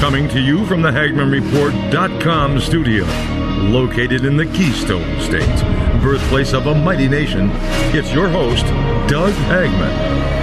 Coming to you from the HagmannReport.com studio, located in the Keystone State, birthplace of a mighty nation, it's your host, Doug Hagmann.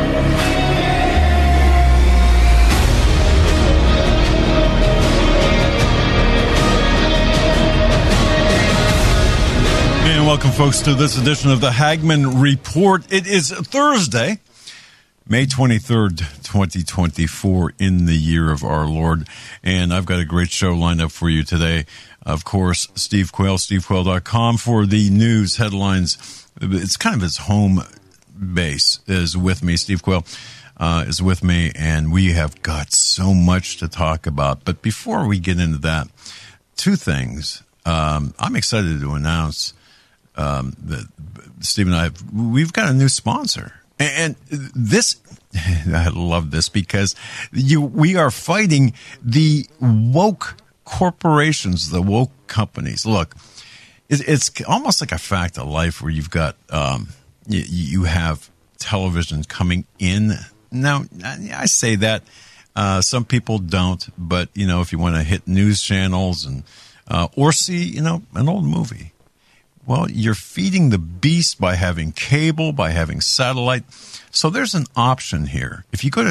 And welcome, folks, to this edition of the Hagmann Report. It is Thursday, May 23rd, 2024, in the year of our Lord. And I've got a great show lined up for you today. Of course, Steve Quayle, stevequayle.com for the news headlines. It's kind of his home base is with me. Steve Quayle is with me, and we have got so much to talk about. But before we get into that, two things. I'm excited to announce that Steve and I, we've got a new sponsor. And this, I love this because we are fighting the woke corporations, the woke companies. Look, it's almost like a fact of life where you've got, you have television coming in. Now, I say that, some people don't, but, if you want to hit news channels and, or see, an old movie. Well, you're feeding the beast by having cable, by having satellite. So there's an option here. If you go to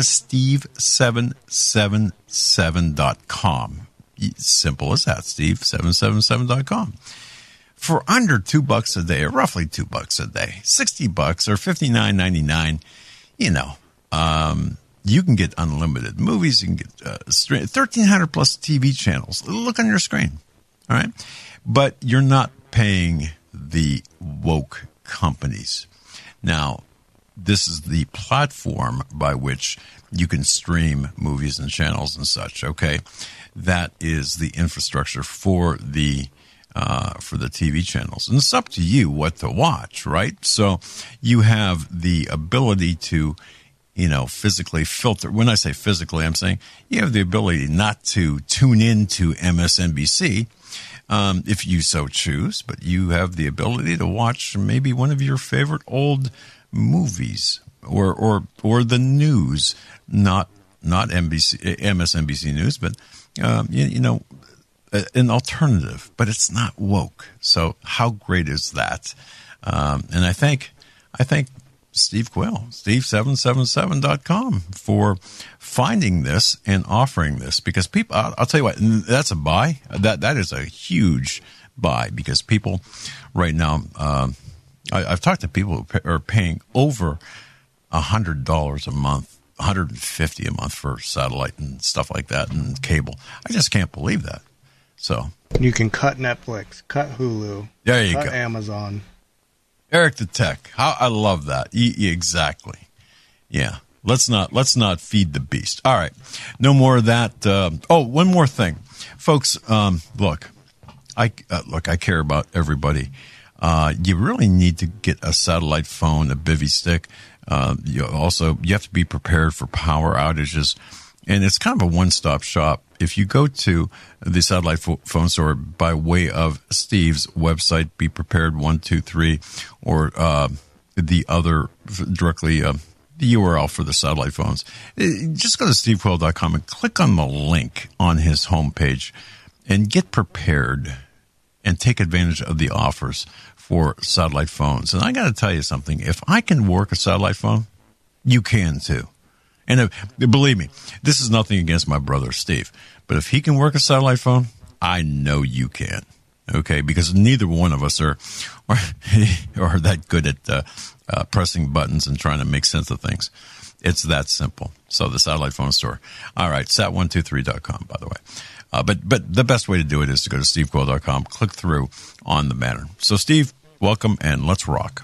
steve777.com, simple as that, steve777.com, for under $2 a day, or roughly $2 a day, $60 or $59.99, you can get unlimited movies. You can get 1,300 plus TV channels. Look on your screen, all right? But you're not paying the woke companies. Now, this is the platform by which you can stream movies and channels and such, okay? That is the infrastructure for the TV channels. And it's up to you what to watch, right? So you have the ability to, physically filter. When I say physically, I'm saying you have the ability not to tune in to MSNBC, if you so choose, but you have the ability to watch maybe one of your favorite old movies or the news, not MSNBC News, but an alternative. But it's not woke. So how great is that? And I thank Steve Quayle, steve777.com, for finding this and offering this, because people, I'll tell you what, that's a buy. That is a huge buy, because people right now, I've talked to people who are paying over $100 a month, $150 a month for satellite and stuff like that, and cable. I just can't believe that. So you can cut Netflix, cut Hulu, there you cut go. Amazon. Eric the Tech. I love that. Exactly. Yeah. Let's not feed the beast. All right. No more of that. One more thing, folks. Look, I care about everybody. You really need to get a satellite phone, a bivy stick. You have to be prepared for power outages, and it's kind of a one-stop shop. If you go to the satellite phone store by way of Steve's website, Be Prepared 123, or the other directly, the URL for the satellite phones, just go to stevequayle.com and click on the link on his homepage and get prepared and take advantage of the offers for satellite phones. And I got to tell you something. If I can work a satellite phone, you can too. And believe me, this is nothing against my brother Steve, but if he can work a satellite phone, I know you can. Okay, because neither one of us are that good at pressing buttons and trying to make sense of things. It's that simple. So the satellite phone store. All right, sat123.com, by the way. But the best way to do it is to go to stevequayle.com, click through on the banner. So Steve, welcome, and let's rock.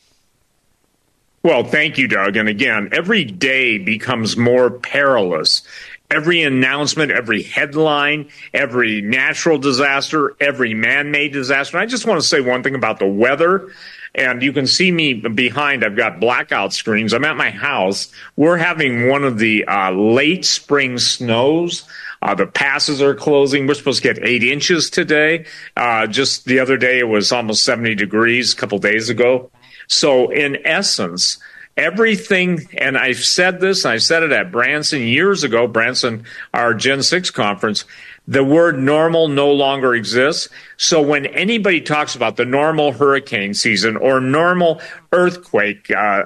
Well, thank you, Doug. And again, every day becomes more perilous. Every announcement, every headline, every natural disaster, every man-made disaster. And I just want to say one thing about the weather. And you can see me behind. I've got blackout screens. I'm at my house. We're having one of the late spring snows. The passes are closing. We're supposed to get 8 inches today. Just the other day, it was almost 70 degrees a couple days ago. So in essence, Everything, and I've said this, I said it at Branson years ago, Branson, our Gen 6 conference, the word normal no longer exists. So when anybody talks about the normal hurricane season or normal earthquake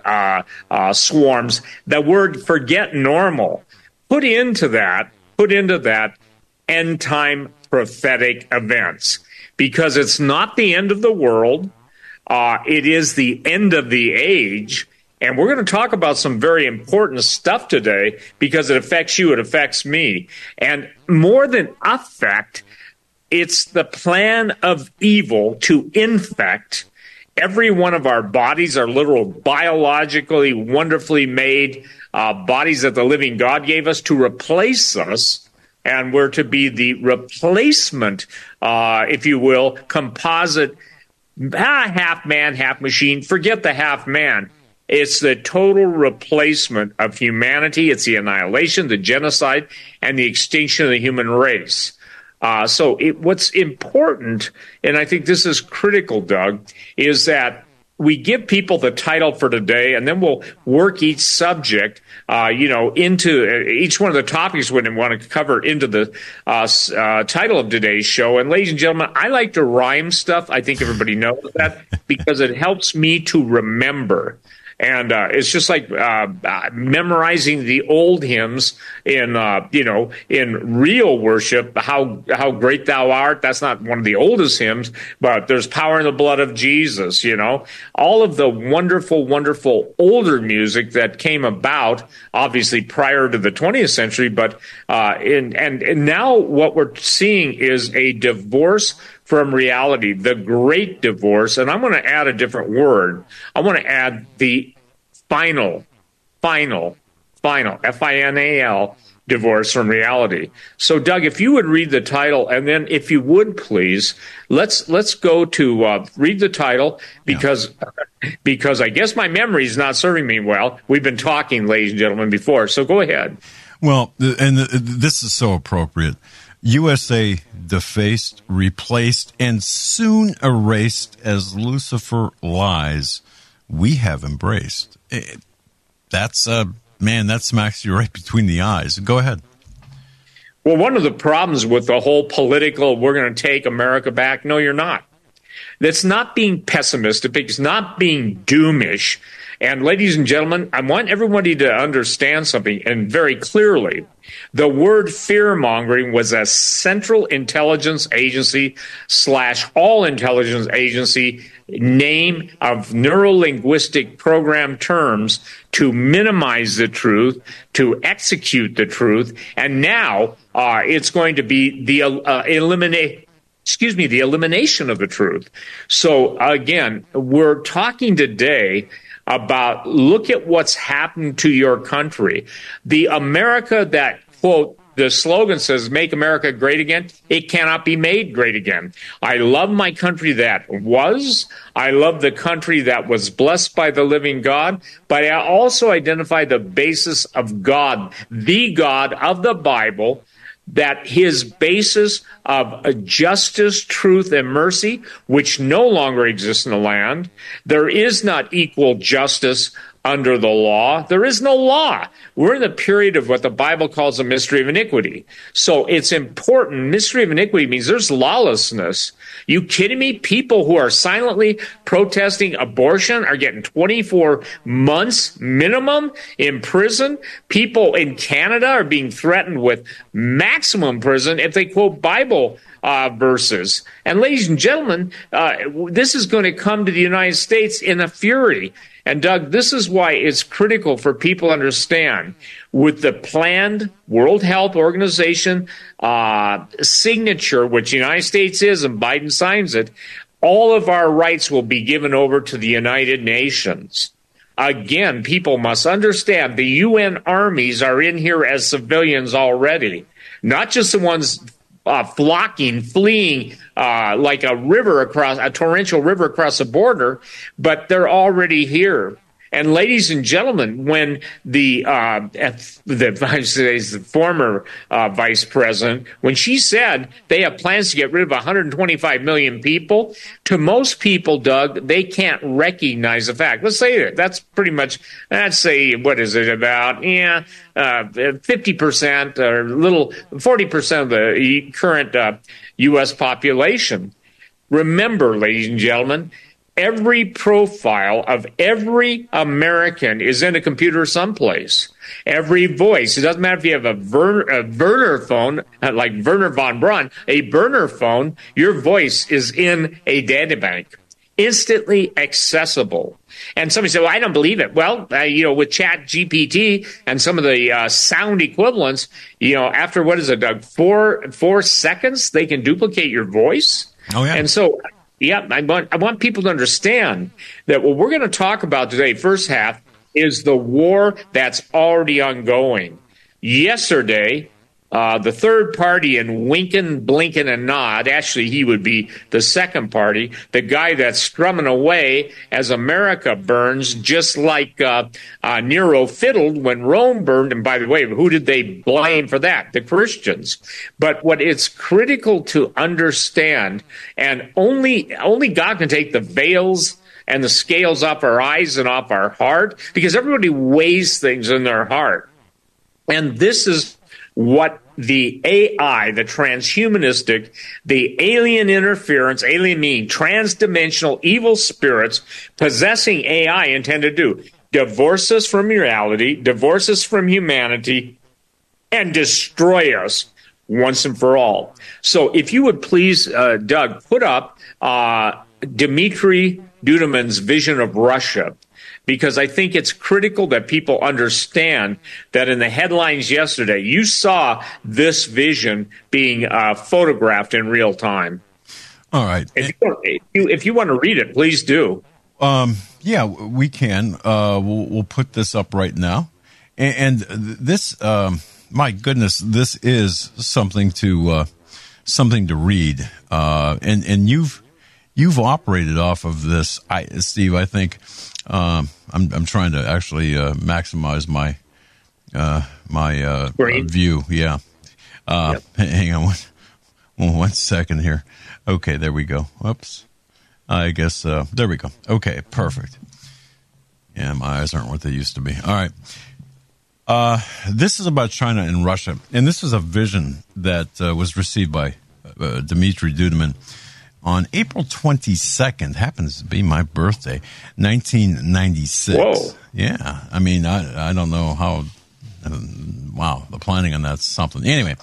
swarms, the word forget normal. Put into that end time prophetic events, because it's not the end of the world. It is the end of the age. And we're going to talk about some very important stuff today because it affects you, it affects me. And more than affect, it's the plan of evil to infect every one of our bodies, our literal biologically, wonderfully made bodies that the living God gave us, to replace us. And we're to be the replacement, if you will, composite, half man, half machine. Forget the half man. It's the total replacement of humanity. It's the annihilation, the genocide, and the extinction of the human race. What's important, and I think this is critical, Doug, is that we give people the title for today, and then we'll work each subject, into each one of the topics we want to cover into the title of today's show. And ladies and gentlemen, I like to rhyme stuff. I think everybody knows that because it helps me to remember. And it's just like memorizing the old hymns in real worship. How great thou art. That's not one of the oldest hymns, but there's power in the blood of Jesus. All of the wonderful, wonderful older music that came about, obviously prior to the 20th century. But and now what we're seeing is a divorce from reality, the great divorce. And I'm going to add a different word. I want to add the final, F-I-N-A-L, divorce from reality. So, Doug, if you would read the title, and then if you would, please, let's go to read the title, because I guess my memory is not serving me well. We've been talking, ladies and gentlemen, before. So go ahead. Well, this is so appropriate. USA defaced, replaced, and soon erased as Lucifer lies we have embraced. That smacks you right between the eyes. Go ahead. Well, one of the problems with the whole political, we're going to take America back, no, you're not. That's not being pessimistic. It's not being doomish. And ladies and gentlemen, I want everybody to understand something, and very clearly. The word fear-mongering was a Central Intelligence Agency / all intelligence agency name of neuro-linguistic program terms to minimize the truth, to execute the truth, and now it's going to be the elimination of the truth. So again, we're talking today about, look at what's happened to your country. The America that, quote, the slogan says, make America great again. It cannot be made great again. I love my country that was. I love the country that was blessed by the living God. But I also identify the basis of God, the God of the Bible, that his basis of justice, truth, and mercy, which no longer exists in the land. There is not equal justice under the law. There is no law. We're in the period of what the Bible calls a mystery of iniquity. So it's important. Mystery of iniquity means there's lawlessness. You kidding me? People who are silently protesting abortion are getting 24 months minimum in prison. People in Canada are being threatened with maximum prison if they quote Bible verses. And ladies and gentlemen, this is going to come to the United States in a fury. And Doug, this is why it's critical for people to understand, with the planned World Health Organization signature, which the United States is, and Biden signs it, all of our rights will be given over to the United Nations. Again, people must understand the UN armies are in here as civilians already, not just the ones fleeing like a torrential river across the border, but they're already here. And ladies and gentlemen, when the former vice president, when she said they have plans to get rid of 125 million people, to most people, Doug, they can't recognize the fact. Let's say that's pretty much, let's say, what is it, about 50% or a little 40% of the current U.S. population. Remember, ladies and gentlemen, every profile of every American is in a computer someplace. Every voice. It doesn't matter if you have a burner phone, like Werner von Braun, a burner phone, your voice is in a databank, instantly accessible. And somebody said, well, I don't believe it. Well, with Chat GPT and some of the sound equivalents, after, what is it, Doug, 4 seconds, they can duplicate your voice. Oh, yeah. And so, yeah, I want people to understand that what we're going to talk about today, first half, is the war that's already ongoing. Yesterday, the third party in winking, blinking, and nod, actually he would be the second party, the guy that's strumming away as America burns, just like Nero fiddled when Rome burned. And by the way, who did they blame for that? The Christians. But what it's critical to understand, and only God can take the veils and the scales off our eyes and off our heart, because everybody weighs things in their heart. And this is what the AI, the transhumanistic, the alien interference, alien meaning transdimensional evil spirits possessing AI intend to do. Divorce us from reality, divorce us from humanity, and destroy us once and for all. So if you would please, Doug, put up Dmitry Duduman's vision of Russia, because I think it's critical that people understand that in the headlines yesterday, you saw this vision being photographed in real time. All right. If you want to read it, please do. Yeah, we can. We'll put this up right now. And this, my goodness, this is something to read. And you've operated off of this, Steve. I think I'm trying to actually maximize my view. Yeah. Yep. Hang on one second here. Okay, there we go. Oops. I guess there we go. Okay, perfect. Yeah, my eyes aren't what they used to be. All right. This is about China and Russia, and this is a vision that was received by Dmitry Duduman on April 22nd, happens to be my birthday, 1996. Whoa. Yeah. I mean, I don't know how, wow, the planning on that's something. Anyway,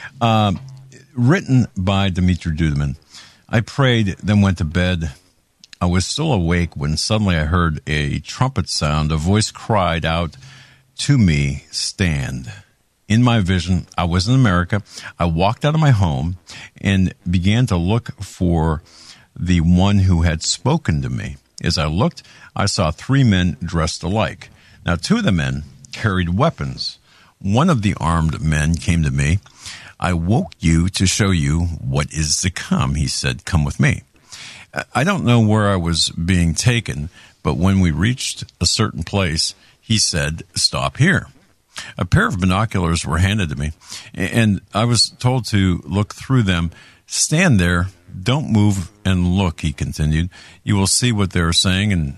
written by Dmitry Duduman. I prayed, then went to bed. I was still awake when suddenly I heard a trumpet sound. A voice cried out to me, stand. In my vision, I was in America. I walked out of my home and began to look for the one who had spoken to me. As I looked, I saw 3 men dressed alike. Now, 2 of the men carried weapons. One of the armed men came to me. I woke you to show you what is to come, he said. Come with me. I don't know where I was being taken, but when we reached a certain place, he said, stop here. A pair of binoculars were handed to me, and I was told to look through them. Stand there, don't move, and look, he continued. You will see what they're saying and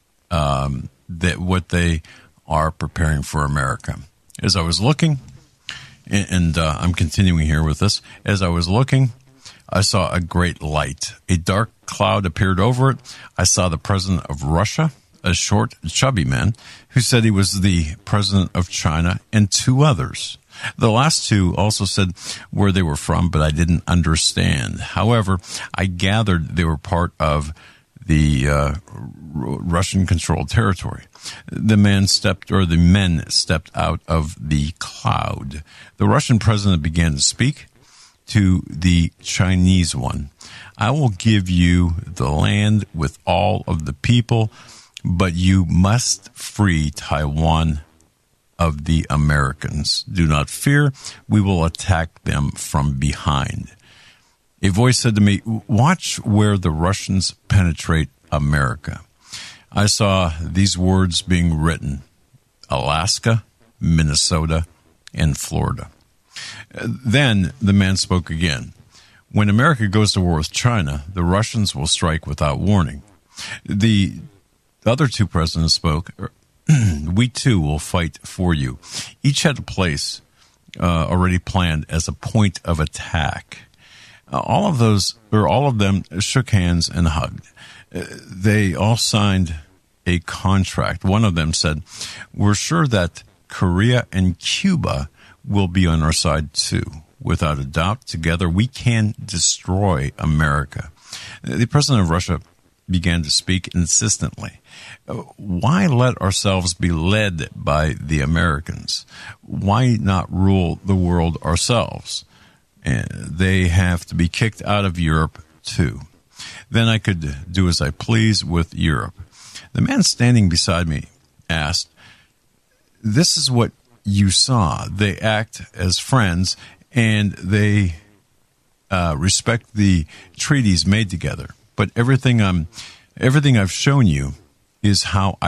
that what they are preparing for America. As I was looking, and I'm continuing here with this, as I was looking, I saw a great light. A dark cloud appeared over it. I saw the president of Russia, a short, chubby man, who said he was the president of China, and 2 others. The last 2 also said where they were from, but I didn't understand. However, I gathered they were part of the Russian-controlled territory. The men stepped out of the cloud. The Russian president began to speak to the Chinese one. I will give you the land with all of the people, but you must free Taiwan of the Americans. Do not fear. We will attack them from behind. A voice said to me, watch where the Russians penetrate America. I saw these words being written: Alaska, Minnesota, and Florida. Then the man spoke again. When America goes to war with China, the Russians will strike without warning. The other two presidents spoke. We too will fight for you. Each had a place already planned as a point of attack. All of them shook hands and hugged. They all signed a contract. One of them said, "We're sure that Korea and Cuba will be on our side too. Without a doubt, together we can destroy America." The president of Russia began to speak insistently. Why let ourselves be led by the Americans? Why not rule the world ourselves? They have to be kicked out of Europe too. Then I could do as I please with Europe. The man standing beside me asked, "This is what you saw. They act as friends and they respect the treaties made together. But everything I've shown you is how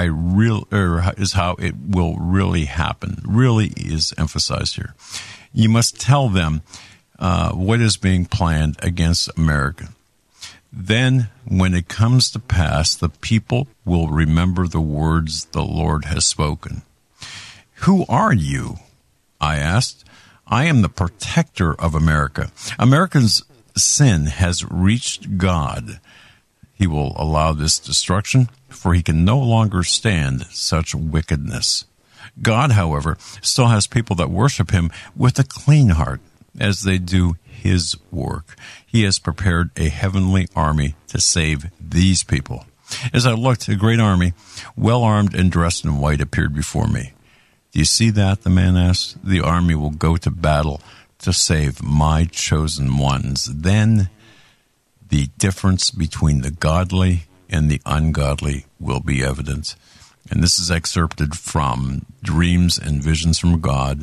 is how it will really happen. Really is emphasized here. You must tell them what is being planned against America. Then, when it comes to pass, the people will remember the words the Lord has spoken." "Who are you?" I asked. "I am the protector of America. America's sin has reached God. He will allow this destruction, for he can no longer stand such wickedness. God, however, still has people that worship him with a clean heart as they do his work. He has prepared a heavenly army to save these people." As I looked, a great army, well armed and dressed in white, appeared before me. "Do you see that?" the man asked. "The army will go to battle to save my chosen ones. Then the difference between the godly and the ungodly will be evident." And this is excerpted from Dreams and Visions from God,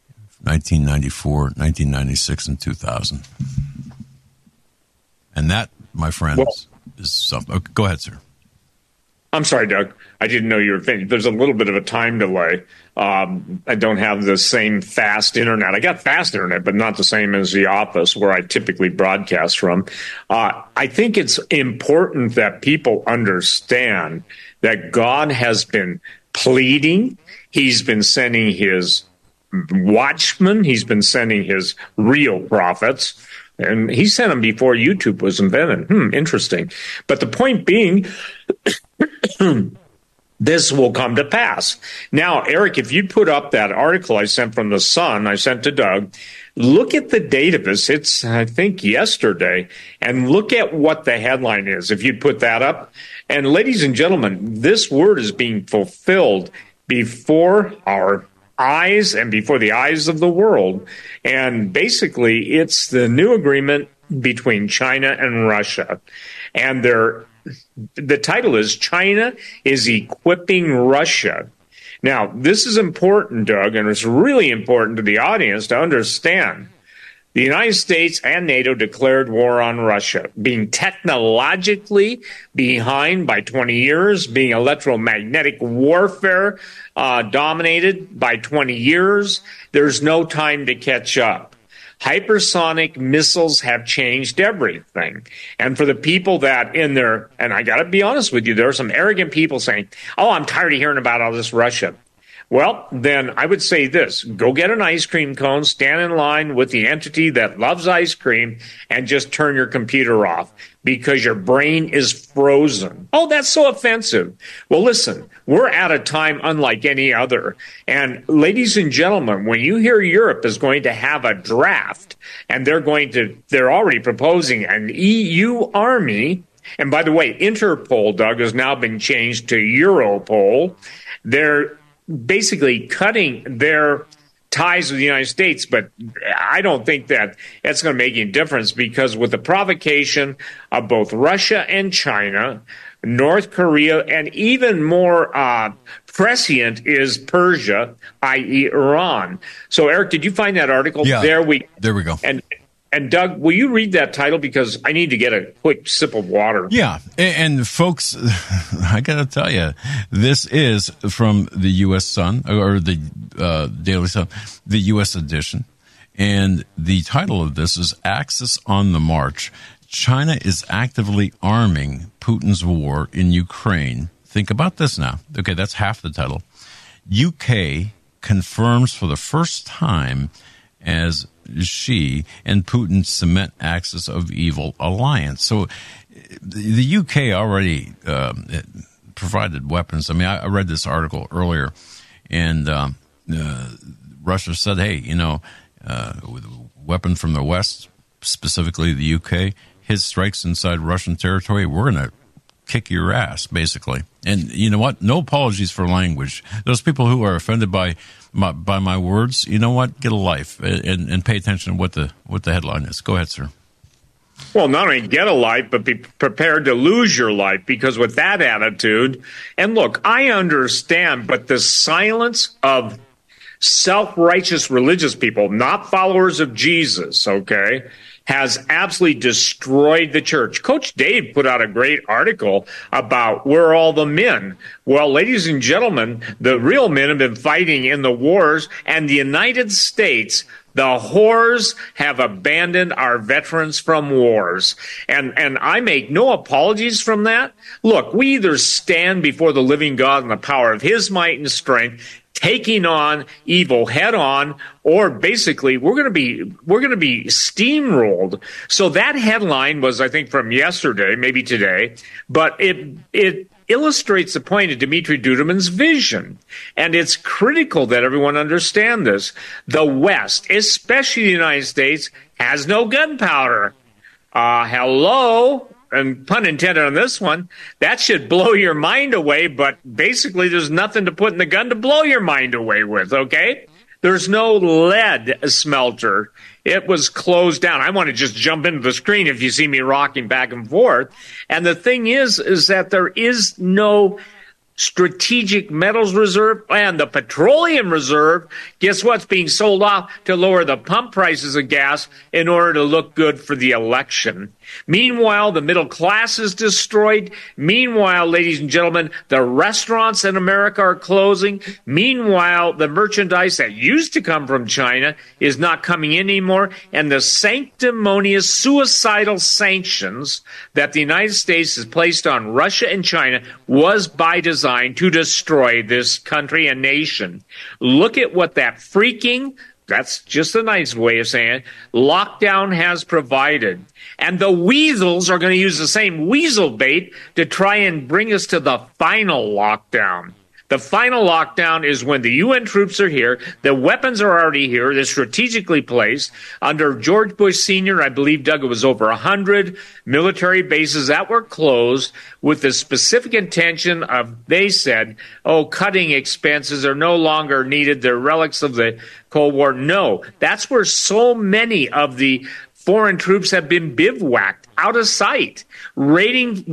1994, 1996, and 2000. And that, my friends, is something. Okay, go ahead, sir. I'm sorry, Doug. I didn't know you were finished. There's a little bit of a time delay. I don't have the same fast internet. I got fast internet, but not the same as the office where I typically broadcast from. I think it's important that people understand that God has been pleading. He's been sending his watchmen. He's been sending his real prophets. And he sent them before YouTube was invented. Interesting. But the point being, this will come to pass. Now, Eric, if you put up that article I sent from The Sun, I sent to Doug, look at the date of this. It's, I think, yesterday. And look at what the headline is, if you'd put that up. And ladies and gentlemen, this word is being fulfilled before our eyes and before the eyes of the world. And basically, it's the new agreement between China and Russia. And the title is China is Equipping Russia. Now, this is important, Doug, and it's really important to the audience to understand. The United States and NATO declared war on Russia, being technologically behind by 20 years, being electromagnetic warfare dominated by 20 years. There's no time to catch up. Hypersonic missiles have changed everything. And for the people that in there, and I got to be honest with you, there are some arrogant people saying, "Oh, I'm tired of hearing about all this Russia." Well, then I would say this. Go get an ice cream cone, stand in line with the entity that loves ice cream, and just turn your computer off because your brain is frozen. Oh, that's so offensive. Well, listen, we're at a time unlike any other. And ladies and gentlemen, when you hear Europe is going to have a draft, and they're already proposing an EU army, and by the way, Interpol, Doug, has now been changed to Europol. They're basically cutting their ties with the United States, but I don't think that that's going to make any difference because with the provocation of both Russia and China, North Korea, and even more prescient is Persia, i.e. Iran. So, Eric, did you find that article? Yeah, there we go. And Doug, will you read that title? Because I need to get a quick sip of water. Yeah. And folks, I got to tell you, this is from the U.S. Sun, or the Daily Sun, the U.S. edition. And the title of this is Axis on the March. China is actively arming Putin's war in Ukraine. Think about this now. Okay, that's half the title. UK confirms for the first time as Xi and Putin cement axis of evil alliance. So the UK already provided weapons. I mean, I read this article earlier, and Russia said, hey, with a weapon from the West, specifically the UK, hit strikes inside Russian territory, we're going to kick your ass, basically. And you know what? No apologies for language. Those people who are offended by my words, you know what? Get a life and pay attention to what the headline is. Go ahead, sir. Well, not only get a life, but be prepared to lose your life, because with that attitude, and look, I understand, but the silence of self-righteous religious people, not followers of Jesus, okay, has absolutely destroyed the church. Coach Dave put out a great article about where are all the men. Well, ladies and gentlemen, the real men have been fighting in the wars, and the United States, the whores have abandoned our veterans from wars. And I make no apologies from that. Look, we either stand before the living God in the power of his might and strength, taking on evil head on, or basically we're going to be steamrolled. So that headline was, I think, from yesterday, maybe today, but it illustrates the point of Dmitry Duduman's vision. And it's critical that everyone understand this. The West, especially the United States, has no gunpowder. Hello? And pun intended on this one, that should blow your mind away, but basically there's nothing to put in the gun to blow your mind away with, okay? There's no lead smelter. It was closed down. I want to just jump into the screen if you see me rocking back and forth. And the thing is that there is no strategic metals reserve, and the petroleum reserve, guess what's being sold off to lower the pump prices of gas in order to look good for the election. Meanwhile, the middle class is destroyed. Meanwhile, ladies and gentlemen, the restaurants in America are closing. Meanwhile, the merchandise that used to come from China is not coming in anymore. And the sanctimonious suicidal sanctions that the United States has placed on Russia and China was by design to destroy this country and nation. Look at what that freaking, that's just a nice way of saying it, lockdown has provided. And the weasels are going to use the same weasel bait to try and bring us to the final lockdown. The final lockdown is when the UN troops are here, the weapons are already here, they're strategically placed. Under George Bush Sr., I believe, Doug, it was over 100 military bases that were closed with the specific intention of, they said, cutting expenses are no longer needed, they're relics of the Cold War. No, that's where so many of the foreign troops have been bivouacked out of sight, waiting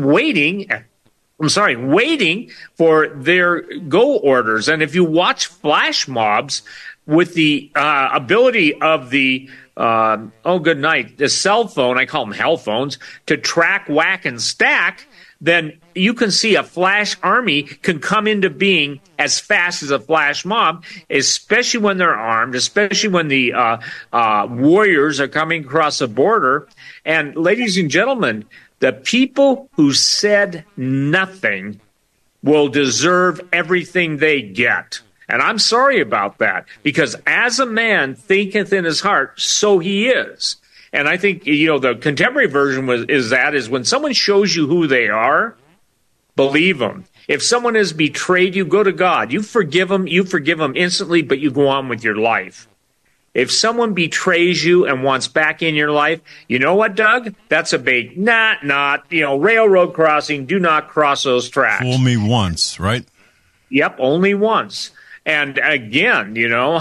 for their go orders. And if you watch flash mobs with the ability of the, the cell phone, I call them hell phones, to track, whack, and stack, then you can see a flash army can come into being as fast as a flash mob, especially when they're armed, especially when the warriors are coming across the border. And ladies and gentlemen, the people who said nothing will deserve everything they get. And I'm sorry about that, because as a man thinketh in his heart, so he is. And I think, the contemporary version is when someone shows you who they are, believe them. If someone has betrayed you, go to God. You forgive them instantly, but you go on with your life. If someone betrays you and wants back in your life, you know what, Doug? That's a big railroad crossing. Do not cross those tracks. Fool me once, right? Yep, only once. And again,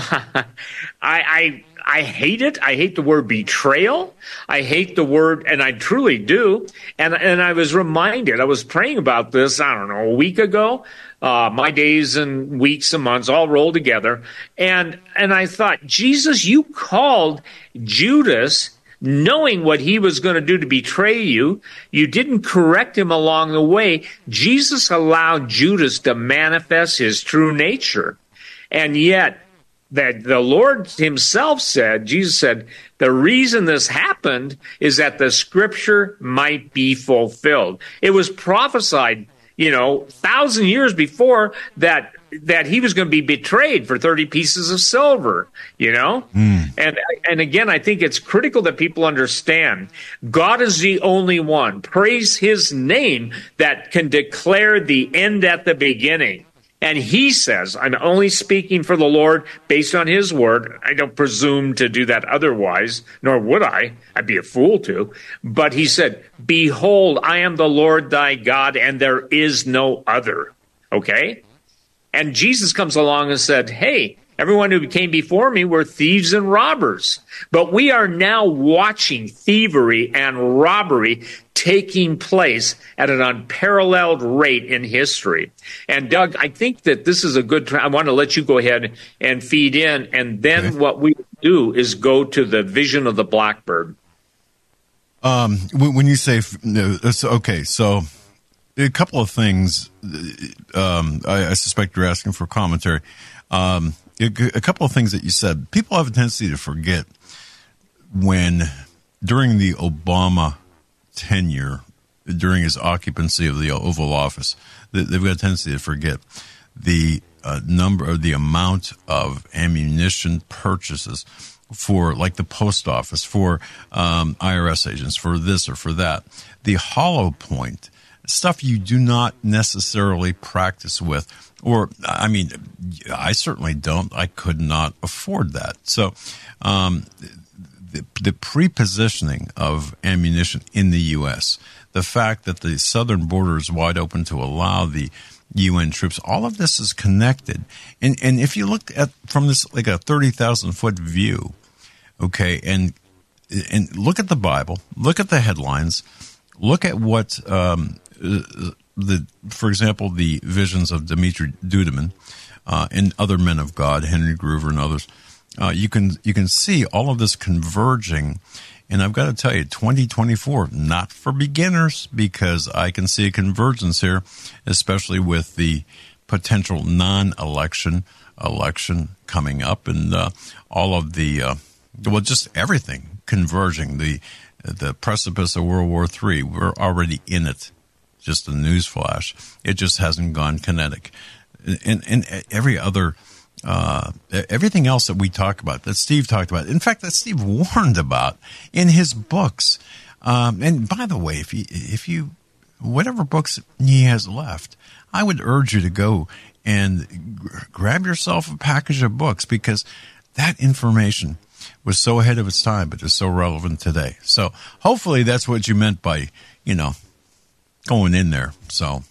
I hate it. I hate the word betrayal. I hate the word, and I truly do. And I was reminded, I was praying about this, a week ago. My days and weeks and months all rolled together. And I thought, Jesus, you called Judas knowing what he was going to do to betray you. You didn't correct him along the way. Jesus allowed Judas to manifest his true nature. And yet, that the Lord himself said, Jesus said, the reason this happened is that the scripture might be fulfilled. It was prophesied, 1,000 years before that he was going to be betrayed for 30 pieces of silver, And again, I think it's critical that people understand God is the only one. Praise his name that can declare the end at the beginning. And he says, I'm only speaking for the Lord based on his word. I don't presume to do that otherwise, nor would I. I'd be a fool to. But he said, behold, I am the Lord thy God, and there is no other. Okay? And Jesus comes along and said, hey, everyone who came before me were thieves and robbers. But we are now watching thievery and robbery taking place at an unparalleled rate in history. And Doug, I think that this is a good I want to let you go ahead and feed in. And then what we do is go to the vision of the blackbird. When you say, okay, so a couple of things, I suspect you're asking for commentary. A couple of things that you said. People have a tendency to forget when, during the Obama tenure, during his occupancy of the Oval Office, they've got a tendency to forget the the amount of ammunition purchases for, like, the post office, for IRS agents, for this or for that. The hollow point, stuff you do not necessarily practice with, or, I mean, I certainly don't. I could not afford that. So the prepositioning of ammunition in the U.S., the fact that the southern border is wide open to allow the UN troops, all of this is connected. And if you look at from this, like, a 30,000-foot view, okay, and look at the Bible, look at the headlines, look at what for example, the visions of Dimitri Duduman and other men of God, Henry Groover and others. You can see all of this converging, and I've got to tell you, 2024, not for beginners, because I can see a convergence here, especially with the potential non-election election coming up, and all of the just everything converging. The precipice of World War III, we're already in it. Just a news flash. It just hasn't gone kinetic. And every other, everything else that we talk about, that Steve talked about, in fact, that Steve warned about in his books. And by the way, if you, whatever books he has left, I would urge you to go and grab yourself a package of books, because that information was so ahead of its time, but is so relevant today. So hopefully that's what you meant by, going in there. So,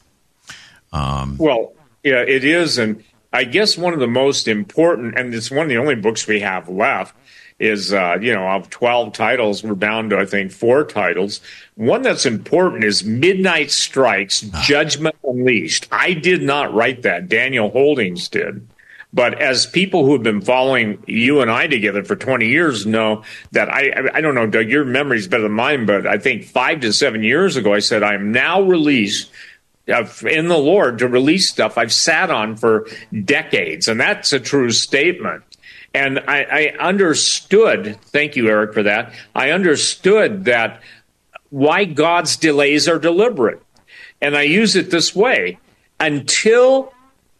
well, yeah, it is. And I guess one of the most important, and it's one of the only books we have left, is, of 12 titles, we're down to, I think, 4 titles. One that's important is Midnight Strikes, Judgment Unleashed. I did not write that. Daniel Holdings did. But as people who have been following you and I together for 20 years know that I don't know, Doug, your memory's better than mine, but I think 5 to 7 years ago, I said, I am now released in the Lord to release stuff I've sat on for decades. And that's a true statement. And I understood, thank you, Eric, for that. I understood that why God's delays are deliberate. And I use it this way. Until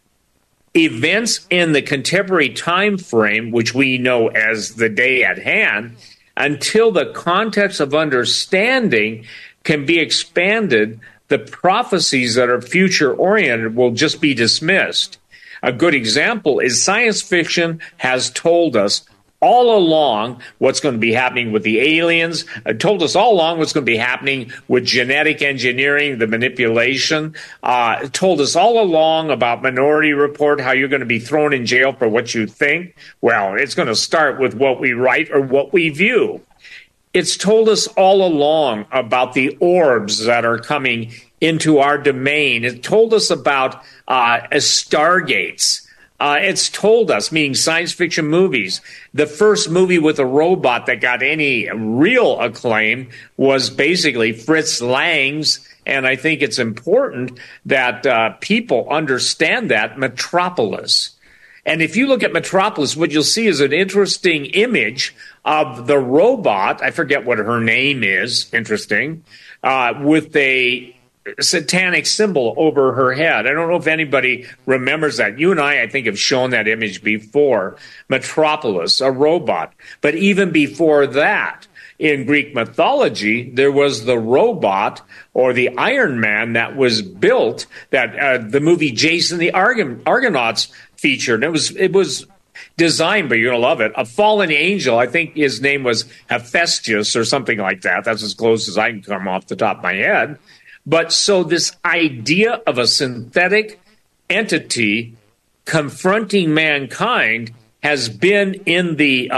events in the contemporary time frame, which we know as the day at hand, until the context of understanding can be expanded, the prophecies that are future-oriented will just be dismissed. A good example is science fiction has told us all along what's going to be happening with the aliens. It told us all along what's going to be happening with genetic engineering, the manipulation. It told us all along about Minority Report, how you're going to be thrown in jail for what you think. Well, it's going to start with what we write or what we view. It's told us all along about the orbs that are coming into our domain. It told us about stargates. It's told us, meaning science fiction movies. The first movie with a robot that got any real acclaim was basically Fritz Lang's, and I think it's important that people understand that, Metropolis. And if you look at Metropolis, what you'll see is an interesting image of the robot. I forget what her name is, interesting, with a satanic symbol over her head. I don't know if anybody remembers that. You and I think, have shown that image before. Metropolis, a robot. But even before that, in Greek mythology, there was the robot or the Iron Man that was built, that the movie Jason the Argonauts featured. It was designed, but you're going to love it, a fallen angel. I think his name was Hephaestus or something like that. That's as close as I can come off the top of my head. But so this idea of a synthetic entity confronting mankind has been in the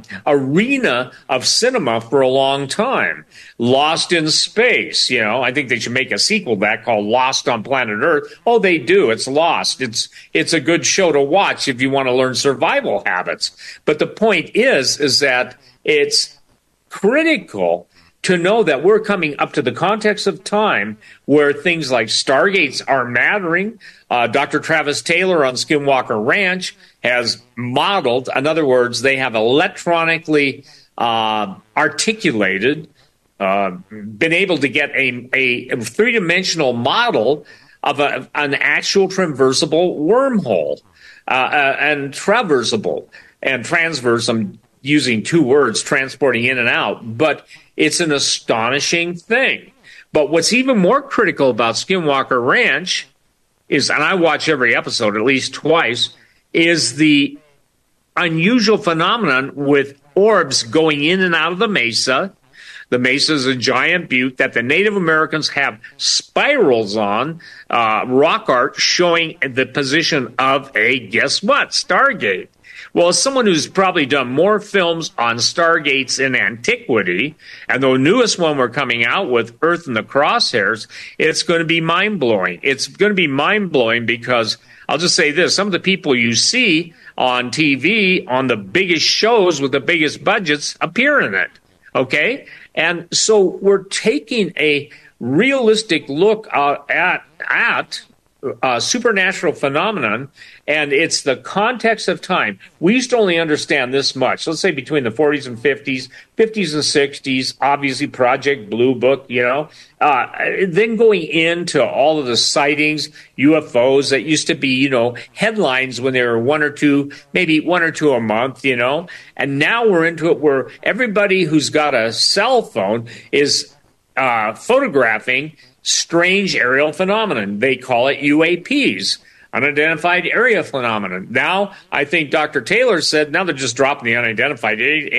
arena of cinema for a long time. Lost in Space, I think they should make a sequel to that called Lost on Planet Earth. Oh, they do. It's Lost. It's a good show to watch if you want to learn survival habits. But the point is that it's critical to know that we're coming up to the context of time where things like Stargates are mattering. Dr. Travis Taylor on Skinwalker Ranch has modeled, in other words, they have electronically articulated, been able to get a three-dimensional model of an actual traversable wormhole, and traversable and transverse. I'm using two words, transporting in and out, but it's an astonishing thing. But what's even more critical about Skinwalker Ranch is, and I watch every episode at least twice, is the unusual phenomenon with orbs going in and out of the mesa. The mesa is a giant butte that the Native Americans have spirals on, rock art showing the position of guess what, Stargate. Well, as someone who's probably done more films on Stargates in antiquity, and the newest one we're coming out with, Earth in the Crosshairs, it's going to be mind-blowing. It's going to be mind-blowing because, I'll just say this, some of the people you see on TV, on the biggest shows with the biggest budgets, appear in it, okay? And so we're taking a realistic look at supernatural phenomenon, and it's the context of time. We used to only understand this much. Let's say between the 40s and 50s, 50s and 60s, obviously Project Blue Book, then going into all of the sightings, UFOs that used to be, headlines when there were one or two a month, and now we're into it where everybody who's got a cell phone is photographing strange aerial phenomenon. They call it UAPs, unidentified area phenomenon. Now, I think Dr. Taylor said, now they're just dropping the unidentified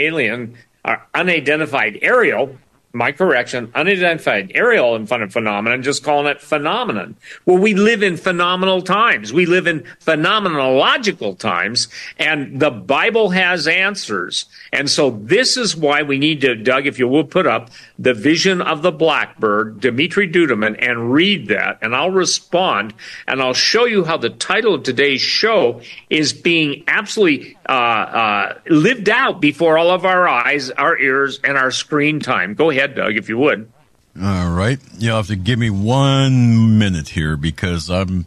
aerial, my correction, unidentified aerial in front of phenomenon, just calling it phenomenon. Well, we live in phenomenal times. We live in phenomenological times, and the Bible has answers. And so this is why we need to, Doug, if you will, put up The Vision of the Blackbird, Dimitri Duduman, and read that, and I'll respond, and I'll show you how the title of today's show is being absolutely lived out before all of our eyes, our ears, and our screen time. Go ahead, Doug, if you would. All right. You'll have to give me 1 minute here because my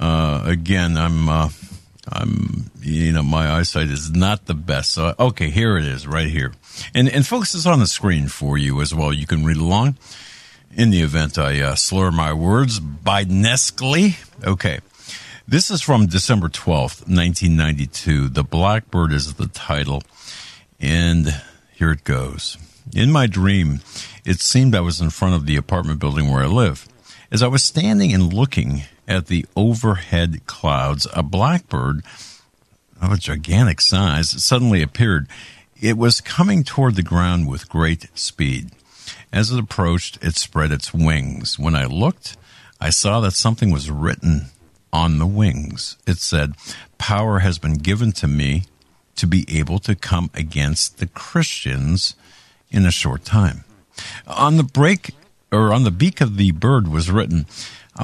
eyesight is not the best. So, okay, here it is right here. And folks, it's on the screen for you as well. You can read along in the event I slur my words. Bidenescally. Okay. This is from December 12th, 1992. The Blackbird is the title. And here it goes. In my dream, it seemed I was in front of the apartment building where I live. As I was standing and looking at the overhead clouds, a blackbird of a gigantic size suddenly appeared. It was coming toward the ground with great speed. As it approached, it spread its wings. When I looked, I saw that something was written on the wings. It said, "Power has been given to me to be able to come against the Christians in a short time." On the beak of the bird was written, I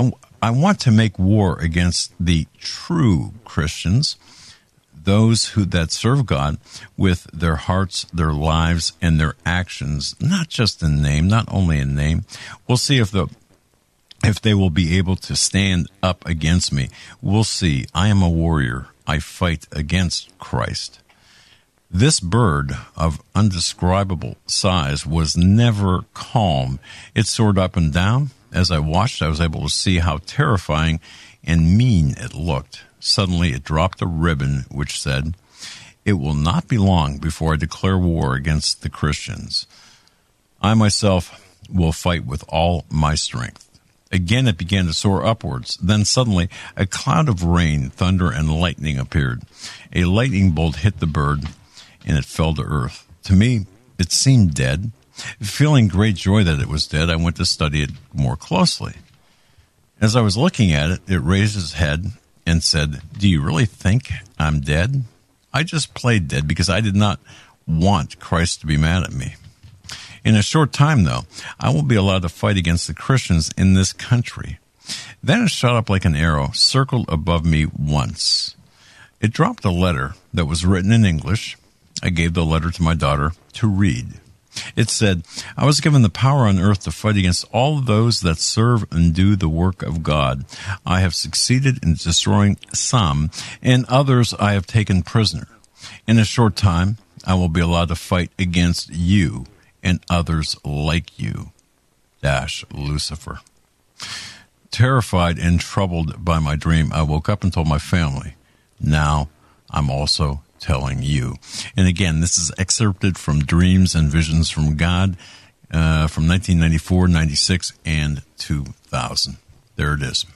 I want to make war against the true Christians, those that serve God with their hearts, their lives, and their actions, not just in name, not only in name. We'll see if they will be able to stand up against me. We'll see. I am a warrior. I fight against Christ. This bird of undescribable size was never calm. It soared up and down. As I watched, I was able to see how terrifying and mean it looked. Suddenly, it dropped a ribbon which said, "It will not be long before I declare war against the Christians. I myself will fight with all my strength." Again, it began to soar upwards. Then suddenly, a cloud of rain, thunder, and lightning appeared. A lightning bolt hit the bird, and it fell to earth. To me, it seemed dead. Feeling great joy that it was dead, I went to study it more closely. As I was looking at it, it raised its head and said, "Do you really think I'm dead? I just played dead because I did not want Christ to be mad at me. In a short time, though, I will be allowed to fight against the Christians in this country." Then it shot up like an arrow, circled above me once. It dropped a letter that was written in English. I gave the letter to my daughter to read. It said, "I was given the power on earth to fight against all those that serve and do the work of God. I have succeeded in destroying some, and others I have taken prisoner. In a short time, I will be allowed to fight against you and others like you, Lucifer." Terrified and troubled by my dream, I woke up and told my family, "Now I'm also telling you." And again, this is excerpted from Dreams and Visions from God from 1994, 96, and 2000. There it is.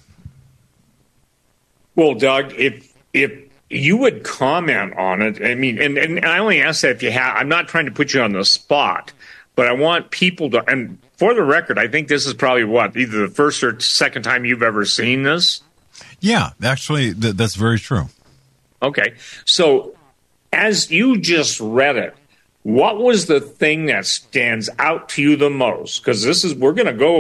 Well, Doug, if you would comment on it, I mean, and I only ask that if you have, I'm not trying to put you on the spot, but I want people to, and for the record, I think this is probably either the first or second time you've ever seen this? Yeah, actually, that's very true. Okay. So, as you just read it, what was the thing that stands out to you the most? Because we're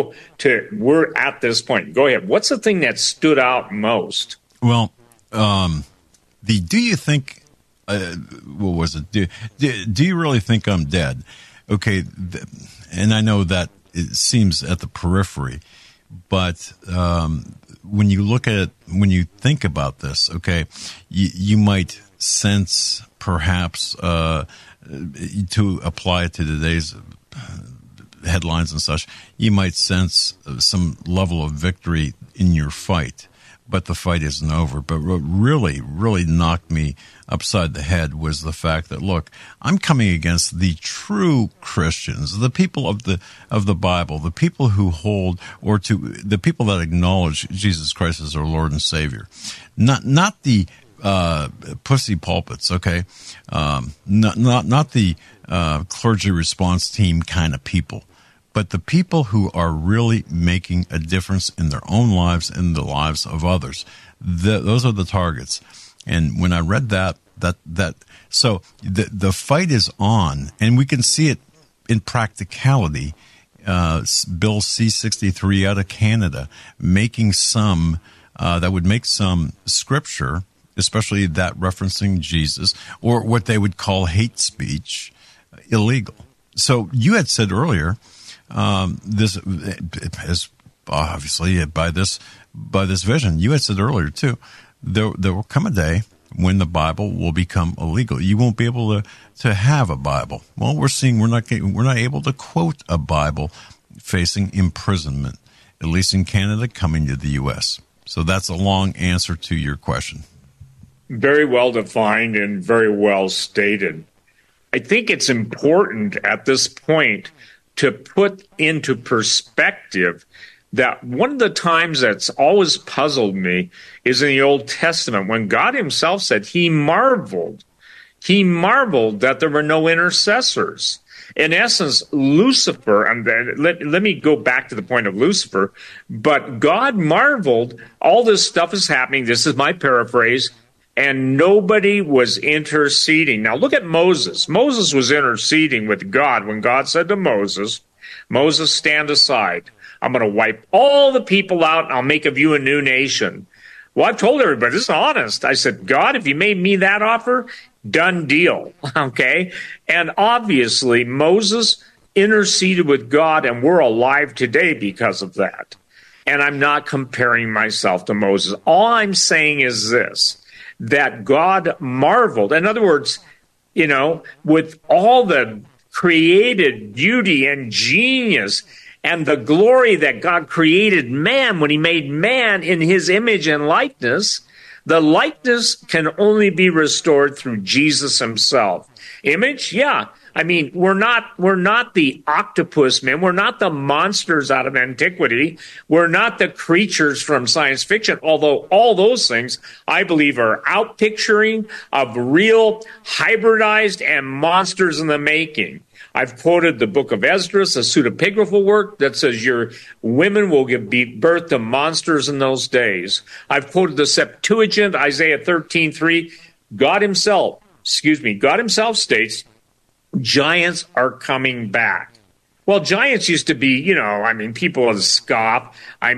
at this point. Go ahead. What's the thing that stood out most? Well, do you think, what was it? Do you really think I'm dead? Okay. And I know that it seems at the periphery, but, when you look at it, when you think about this, okay, you might sense perhaps to apply it to today's headlines and such, you might sense some level of victory in your fight, but the fight isn't over. But what really, really knocked me upside the head was the fact that, look, I'm coming against the true Christians, the people of the Bible, the people who hold, or to the people that acknowledge Jesus Christ as our Lord and Savior, not the pussy pulpits, okay, not the clergy response team kind of people, but the people who are really making a difference in their own lives and the lives of others. Those are the targets. And when I read so the fight is on, and we can see it in practicality. Bill C-63 out of Canada making some that would make some scripture, especially that referencing Jesus, or what they would call hate speech, illegal. So you had said earlier, this is obviously by this vision. You had said earlier too, there will come a day when the Bible will become illegal. You won't be able to have a Bible. Well, we're seeing we're not able to quote a Bible facing imprisonment, at least in Canada, coming to the U.S. So that's a long answer to your question. Very well defined and very well stated. I think it's important at this point to put into perspective that one of the times that's always puzzled me is in the Old Testament when God himself said he marveled that there were no intercessors. In essence, Lucifer, and let me go back to the point of Lucifer, but God marveled, all this stuff is happening, this is my paraphrase, and nobody was interceding. Now look at Moses. Moses was interceding with God when God said to Moses, "Moses, stand aside. I'm going to wipe all the people out, and I'll make of you a new nation. Well, I've told everybody, this is honest. I said, God, if you made me that offer, done deal, okay? And obviously, Moses interceded with God, and we're alive today because of that. And I'm not comparing myself to Moses. All I'm saying is this, that God marveled. In other words, with all the created beauty and genius and the glory that God created man when he made man in his image and likeness, the likeness can only be restored through Jesus himself. Image? Yeah. I mean, we're not the octopus men. We're not the monsters out of antiquity. We're not the creatures from science fiction, although all those things, I believe, are outpicturing of real hybridized and monsters in the making. I've quoted the book of Esdras, a pseudepigraphal work that says your women will give birth to monsters in those days. I've quoted the Septuagint, Isaiah 13:3. God himself states, giants are coming back. Well, giants used to be, people would scoff.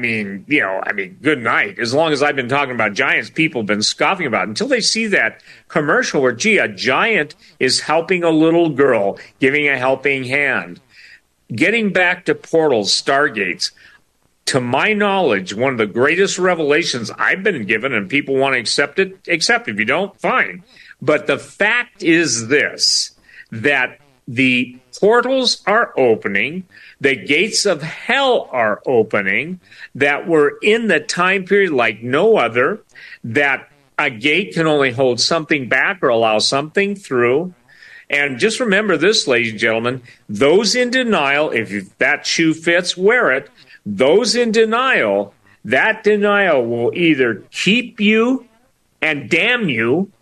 Good night. As long as I've been talking about giants, people have been scoffing about it until they see that commercial where, a giant is helping a little girl, giving a helping hand. Getting back to portals, stargates, to my knowledge, one of the greatest revelations I've been given, and people want to accept it, accept it. If you don't, fine. But the fact is this, that the portals are opening, the gates of hell are opening, that we're in the time period like no other, that a gate can only hold something back or allow something through. And just remember this, ladies and gentlemen, those in denial, if that shoe fits, wear it. Those in denial, that denial will either keep you and damn you,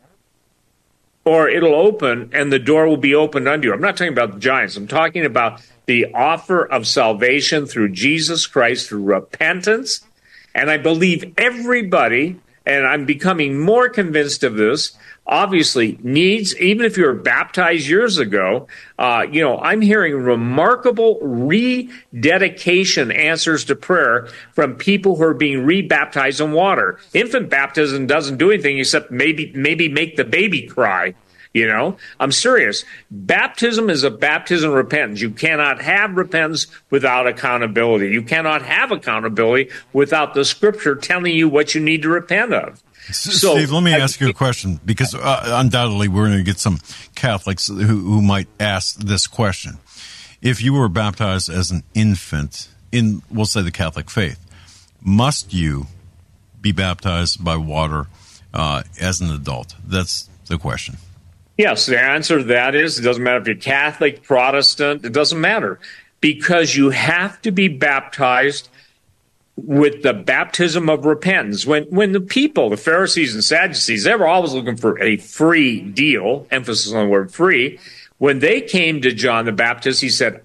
or it'll open and the door will be opened unto you. I'm not talking about the giants. I'm talking about the offer of salvation through Jesus Christ, through repentance. And I believe everybody, and I'm becoming more convinced of this, obviously needs, even if you were baptized years ago, I'm hearing remarkable rededication answers to prayer from people who are being rebaptized in water. Infant baptism doesn't do anything except maybe make the baby cry. I'm serious. Baptism is a baptism of repentance. You cannot have repentance without accountability. You cannot have accountability without the scripture telling you what you need to repent of. So, Steve, let me ask you a question, because undoubtedly we're going to get some Catholics who might ask this question. If you were baptized as an infant in, we'll say, the Catholic faith, must you be baptized by water as an adult? That's the question. Yes, the answer to that is it doesn't matter if you're Catholic, Protestant, it doesn't matter, because you have to be baptized with the baptism of repentance. When the people, the Pharisees and Sadducees, they were always looking for a free deal, emphasis on the word free. When they came to John the Baptist, he said,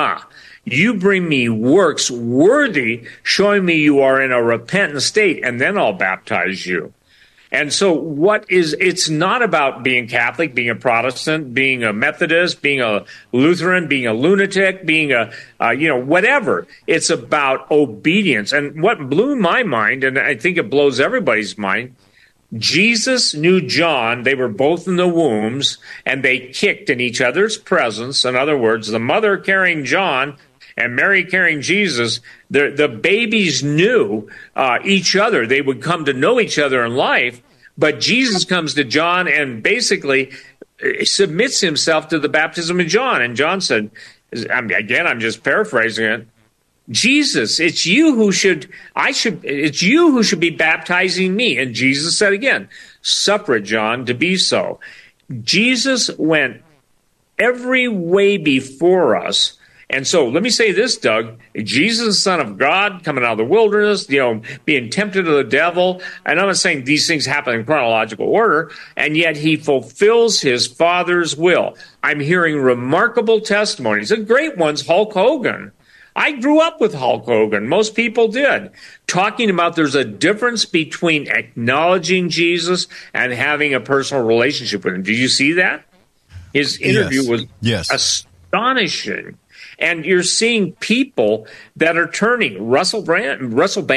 you bring me works worthy, showing me you are in a repentant state, and then I'll baptize you. And so it's not about being Catholic, being a Protestant, being a Methodist, being a Lutheran, being a lunatic, being whatever. It's about obedience. And what blew my mind, and I think it blows everybody's mind, Jesus knew John. They were both in the wombs, and they kicked in each other's presence. In other words, the mother carrying John and Mary carrying Jesus, the babies knew each other. They would come to know each other in life. But Jesus comes to John and basically submits himself to the baptism of John. And John said, again, I'm just paraphrasing it, Jesus, it's you who should be baptizing me. And Jesus said again, suffer John to be so. Jesus went every way before us. And so let me say this, Doug, Jesus, the Son of God, coming out of the wilderness, being tempted of the devil. And I'm not saying these things happen in chronological order, and yet he fulfills his Father's will. I'm hearing remarkable testimonies, and great ones. Hulk Hogan. I grew up with Hulk Hogan. Most people did. Talking about there's a difference between acknowledging Jesus and having a personal relationship with him. Did you see that? His interview was astonishing. And you're seeing people that are turning Russell Brand,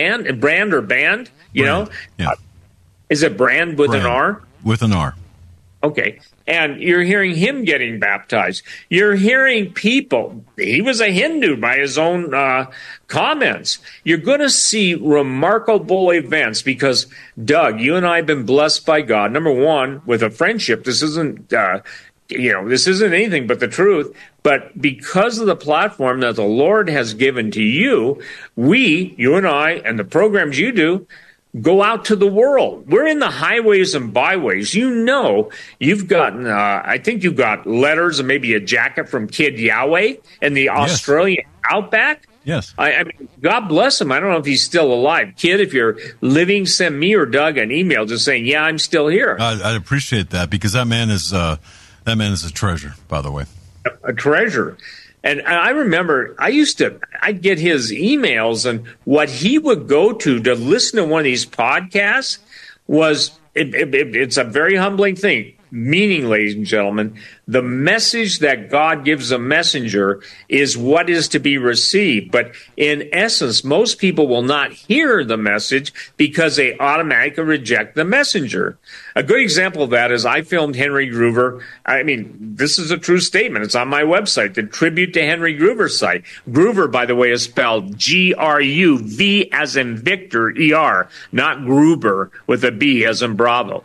you know? Yeah. Is it Brand with an R? With an R. Okay. And you're hearing him getting baptized. You're hearing people. He was a Hindu by his own comments. You're going to see remarkable events because, Doug, you and I have been blessed by God. Number one, with a friendship. This isn't, this isn't anything but the truth. But because of the platform that the Lord has given to you, you and I, and the programs you do, go out to the world. We're in the highways and byways. You know, you've gotten, I think you got letters and maybe a jacket from Kid Yahweh in the Australian outback. Yes. I mean, God bless him. I don't know if he's still alive. Kid, if you're living, send me or Doug an email just saying, yeah, I'm still here. I'd appreciate that because that man is a treasure, by the way. A treasure. And I remember I'd get his emails, and what he would go to listen to one of these podcasts was, it's a very humbling thing. Meaning, ladies and gentlemen, the message that God gives a messenger is what is to be received. But in essence, most people will not hear the message because they automatically reject the messenger. A good example of that is I filmed Henry Gruver. I mean, this is a true statement. It's on my website, the Tribute to Henry Gruver site. Gruver, by the way, is spelled G-R-U-V as in Victor, E-R, not Gruber with a B as in Bravo.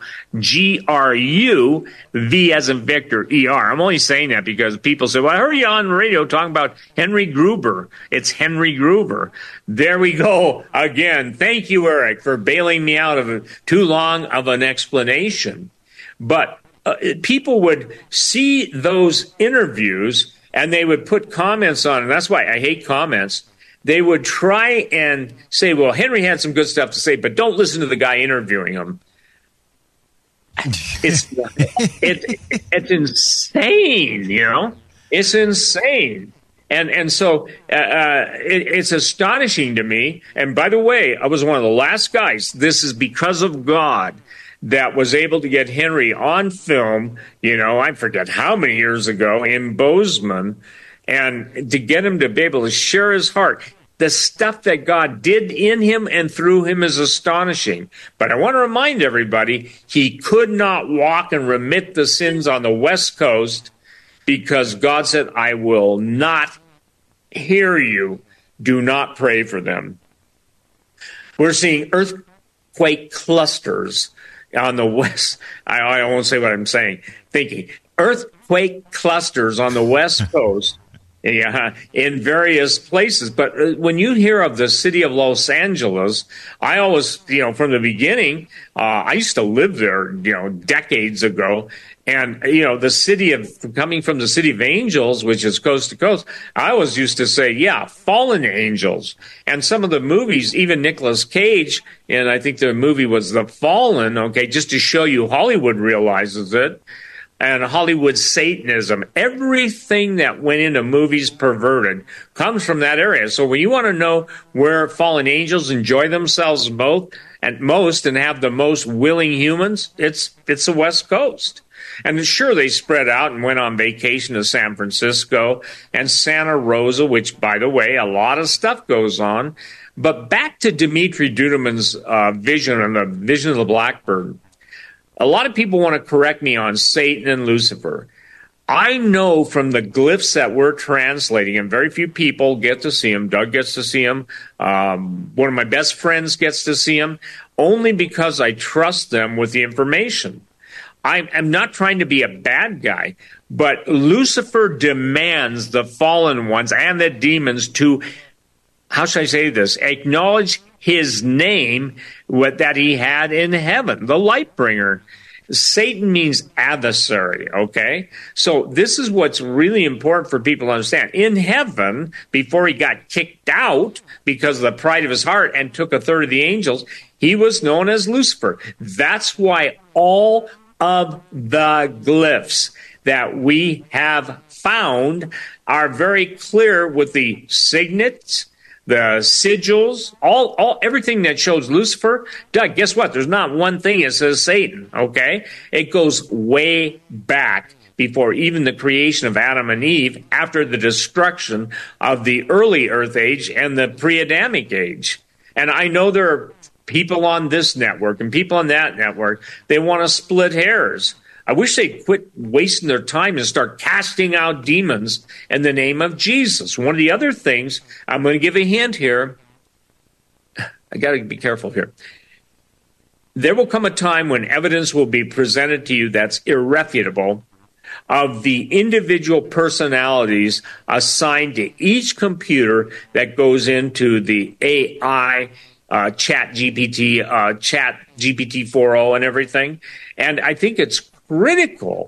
G-R-U-V as in Victor, E-R. I'm only saying that because people say, well, I heard you on the radio talking about Henry Gruber. It's Henry Gruver. There we go again. Thank you, Eric, for bailing me out of too long of an explanation. But people would see those interviews and they would put comments on, and that's why I hate comments. They would try and say, well, Henry had some good stuff to say, but don't listen to the guy interviewing him. It's insane, you know. It's insane, and so it's astonishing to me. And by the way, I was one of the last guys. This is because of God that was able to get Henry on film. You know, I forget how many years ago in Bozeman, and to get him to be able to share his heart. The stuff that God did in him and through him is astonishing. But I want to remind everybody, he could not walk and remit the sins on the West Coast because God said, I will not hear you. Do not pray for them. We're seeing earthquake clusters on the West. I won't say what I'm saying. Thinking earthquake clusters on the West Coast. Yeah, in various places. But when you hear of the city of Los Angeles, I always, from the beginning, I used to live there, decades ago. And, the coming from the city of angels, which is coast to coast, I always used to say, yeah, fallen angels. And some of the movies, even Nicolas Cage, and I think the movie was The Fallen, okay, just to show you Hollywood realizes it. And Hollywood Satanism, everything that went into movies perverted comes from that area. So when you want to know where fallen angels enjoy themselves most and have the most willing humans, it's the West Coast. And sure, they spread out and went on vacation to San Francisco and Santa Rosa, which, by the way, a lot of stuff goes on. But back to Dimitri Duduman's vision and the vision of the Blackbird. A lot of people want to correct me on Satan and Lucifer. I know from the glyphs that we're translating, and very few people get to see them. Doug gets to see them. One of my best friends gets to see them, only because I trust them with the information. I'm not trying to be a bad guy, but Lucifer demands the fallen ones and the demons to, how should I say this, acknowledge his name that he had in heaven, the light bringer. Satan means adversary, okay? So this is what's really important for people to understand. In heaven, before he got kicked out because of the pride of his heart and took a third of the angels, he was known as Lucifer. That's why all of the glyphs that we have found are very clear with the signets, the sigils, everything that shows Lucifer. Doug, guess what? There's not one thing that says Satan, okay? It goes way back before even the creation of Adam and Eve, after the destruction of the early Earth Age and the pre-Adamic age. And I know there are people on this network and people on that network, they want to split hairs. I wish they'd quit wasting their time and start casting out demons in the name of Jesus. One of the other things, I'm going to give a hint here. I got to be careful here. There will come a time when evidence will be presented to you that's irrefutable of the individual personalities assigned to each computer that goes into the AI Chat GPT 4.0 and everything. And I think it's critical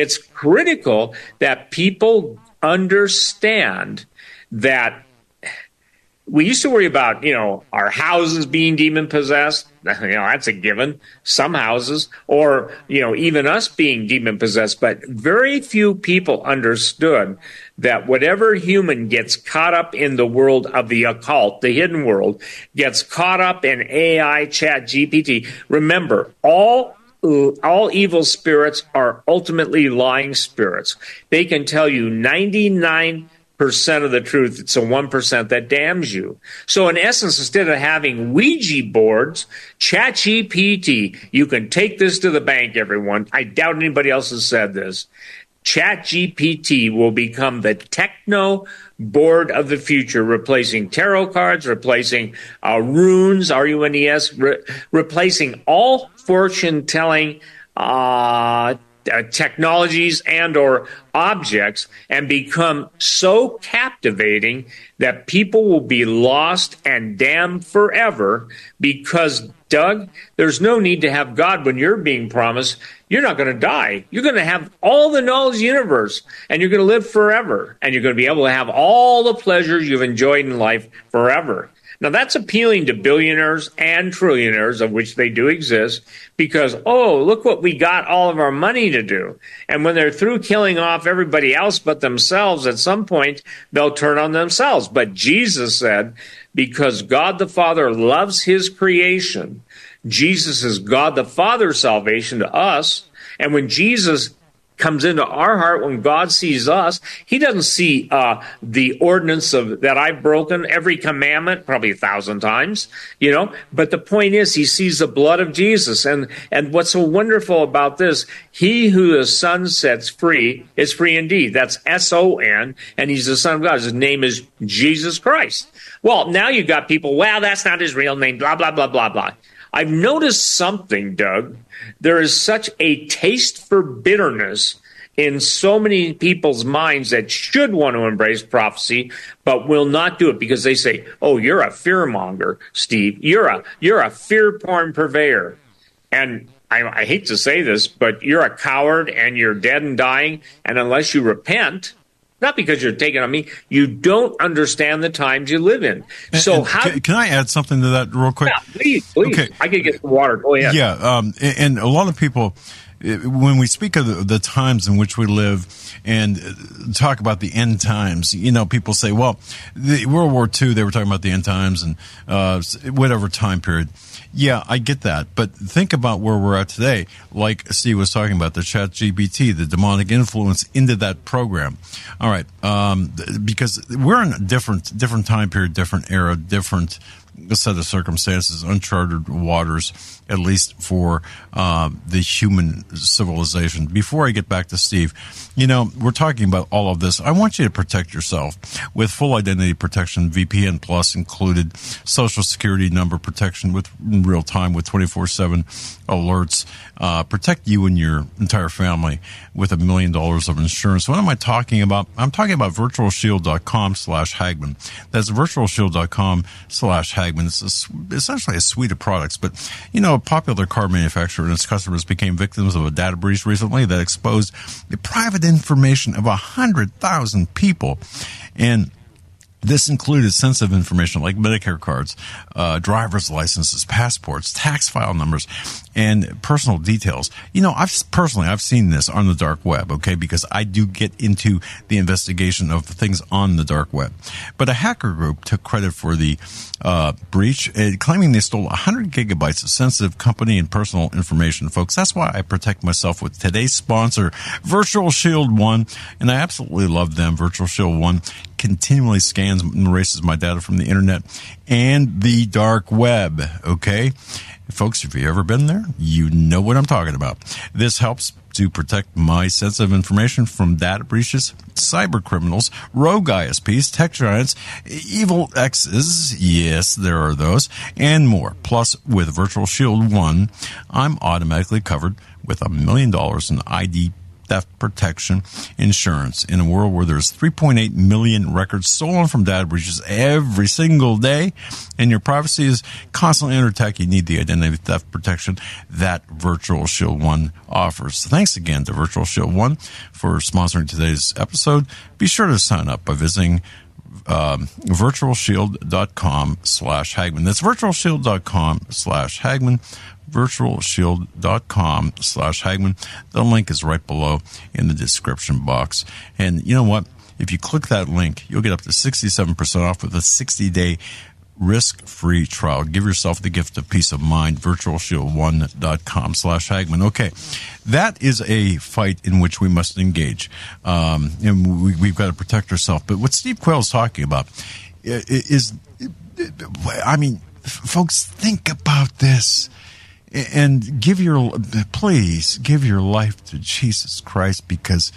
that people understand that we used to worry about, our houses being demon possessed. That's a given. Some houses, or, even us being demon possessed. But very few people understood that whatever human gets caught up in the world of the occult, the hidden world, gets caught up in AI, Chat GPT. Remember, all evil spirits are ultimately lying spirits. They can tell you 99% of the truth. It's a 1% that damns you. So in essence, instead of having Ouija boards, ChatGPT, you can take this to the bank, everyone. I doubt anybody else has said this. ChatGPT will become the techno board of the future, replacing tarot cards, replacing runes, R-U-N-E-S, replacing all fortune-telling technologies and or objects, and become so captivating that people will be lost and damned forever. Because, Doug, there's no need to have God when you're being promised you're not going to die. You're going to have all the knowledge of the universe, and you're going to live forever, and you're going to be able to have all the pleasures you've enjoyed in life forever. Now, that's appealing to billionaires and trillionaires, of which they do exist, because, look what we got all of our money to do. And when they're through killing off everybody else but themselves, at some point, they'll turn on themselves. But Jesus said, because God the Father loves his creation, Jesus is God the Father's salvation to us. And when Jesus comes into our heart, when God sees us, he doesn't see the ordinance that I've broken, every commandment, probably 1,000 times, But the point is, he sees the blood of Jesus. And what's so wonderful about this, he who the Son sets free is free indeed. That's S-O-N, and he's the Son of God. His name is Jesus Christ. Well, now you've got people, that's not his real name, blah, blah, blah, blah, blah. I've noticed something, Doug. There is such a taste for bitterness in so many people's minds that should want to embrace prophecy, but will not do it because they say, you're a fearmonger, Steve. You're a fear porn purveyor. And I hate to say this, but you're a coward and you're dead and dying. And unless you repent, not because you're taking on me, you don't understand the times you live in. So can I add something to that real quick? Yeah, please. Okay. I could get some water. Go ahead. Yeah, and a lot of people, when we speak of the times in which we live and talk about the end times, people say, well, World War II, they were talking about the end times and whatever time period. Yeah, I get that. But think about where we're at today. Like Steve was talking about, the ChatGPT, the demonic influence into that program. All right. Because we're in a different time period, different era, different set of circumstances, uncharted waters, at least for the human civilization. Before I get back to Steve, we're talking about all of this. I want you to protect yourself with full identity protection, VPN Plus included, social security number protection with real time with 24/7 alerts. Protect you and your entire family with $1 million of insurance. What am I talking about? I'm talking about virtualshield.com/Hagmann. That's virtualshield.com/Hagmann. It's essentially a suite of products, but a popular car manufacturer and its customers became victims of a data breach recently that exposed the private information of 100,000 people. And This included sensitive information like Medicare cards, driver's licenses, passports, tax file numbers, and personal details. You know, I've seen this on the dark web, okay, because I do get into the investigation of things on the dark web. But a hacker group took credit for the breach, claiming they stole 100 gigabytes of sensitive company and personal information. Folks, that's why I protect myself with today's sponsor, Virtual Shield One, and I absolutely love them. Virtual Shield One continually scans and erases my data from the internet and the dark web, okay? Folks, if you've ever been there, you know what I'm talking about. This helps to protect my sensitive information from data breaches, cyber criminals, rogue ISPs, tech giants, evil X's, yes, there are those, and more. Plus, with Virtual Shield One, I'm automatically covered with $1 million in ID theft protection insurance. In a world where there's 3.8 million records stolen from data breaches every single day, and your privacy is constantly under attack, you need the identity theft protection that Virtual Shield One offers. So thanks again to Virtual Shield One for sponsoring today's episode. Be sure to sign up by visiting virtualshield.com/Hagman. That's virtualshield.com/Hagman. virtualshield.com/Hagman. The link is right below in the description box. And you know what? If you click that link, you'll get up to 67% off with a 60-day risk-free trial. Give yourself the gift of peace of mind. virtualshield1.com/Hagman. Okay, that is a fight in which we must engage. And we've got to protect ourselves. But what Steve Quayle is talking about is, I mean, folks, think about this. And please give your life to Jesus Christ, because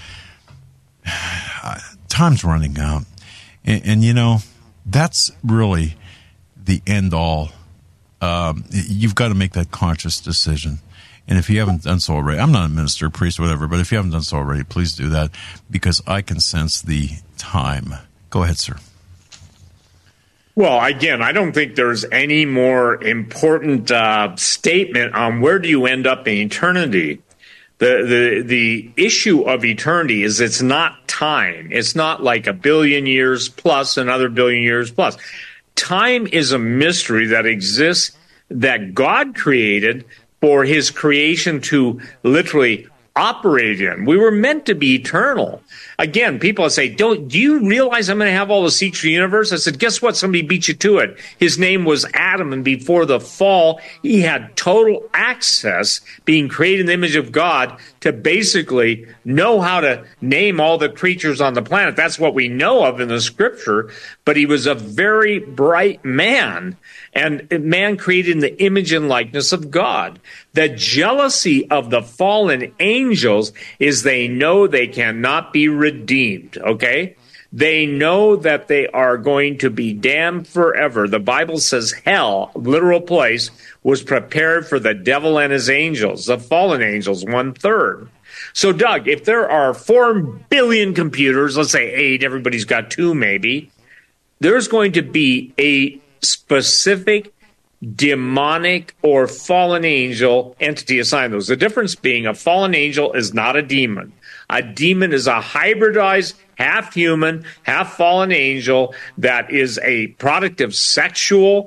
time's running out. And you know, that's really the end all. You've got to make that conscious decision. And if you haven't done so already, I'm not a minister, priest, whatever, but if you haven't done so already, please do that, because I can sense the time. Go ahead, sir. Well, again, I don't think there's any more important statement on where do you end up in eternity. The issue of eternity is it's not time. It's not like 1 billion years plus another 1 billion years plus. Time is a mystery that exists, that God created for his creation to literally operate in. We were meant to be eternal. Again, people say, do you realize I'm going to have all the secrets of the universe? I said, guess what? Somebody beat you to it. His name was Adam, and before the fall, he had total access, being created in the image of God, to basically know how to name all the creatures on the planet. That's what we know of in the scripture. But he was a very bright man, and man created in the image and likeness of God. The jealousy of the fallen angels is they know they cannot be redeemed, okay? They know that they are going to be damned forever. The Bible says hell, literal place, was prepared for the devil and his angels, the fallen angels, 1/3. So, Doug, if there are 4 billion computers, let's say 8, everybody's got 2 maybe, there's going to be a specific demonic or fallen angel entity assigned those. The difference being a fallen angel is not a demon. A demon is a hybridized, half human, half fallen angel that is a product of sexual,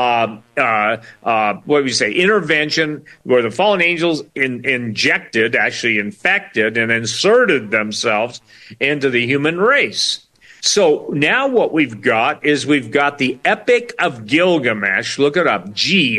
intervention, where the fallen angels infected and inserted themselves into the human race. So now what we've got is we've got the Epic of Gilgamesh. Look it up.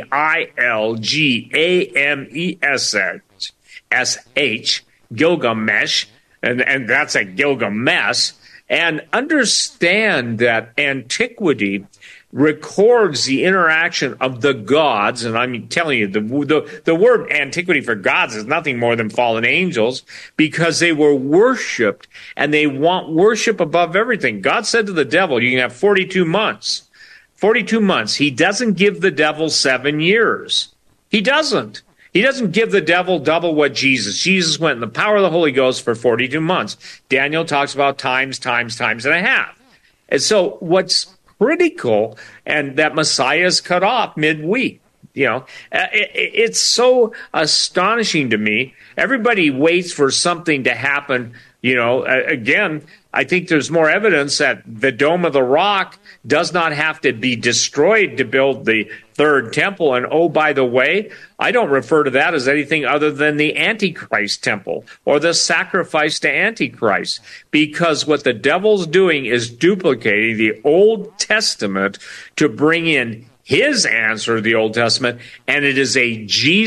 Gilgamesh, Gilgamesh, and that's a Gilgamesh. And understand that antiquity records the interaction of the gods, and I'm telling you, the word antiquity for gods is nothing more than fallen angels, because they were worshipped, and they want worship above everything. God said to the devil, you can have 42 months. 42 months. He doesn't give the devil 7 years. He doesn't. He doesn't give the devil double what Jesus went in the power of the Holy Ghost for 42 months. Daniel talks about times and a half. And so what's critical, and that Messiah is cut off midweek. You know, it's so astonishing to me. Everybody waits for something to happen. You know, again, I think there's more evidence that the Dome of the Rock does not have to be destroyed to build the third temple. And oh, by the way, I don't refer to that as anything other than the Antichrist temple or the sacrifice to Antichrist, because what the devil's doing is duplicating the Old Testament to bring in his answer to the Old Testament, and it is a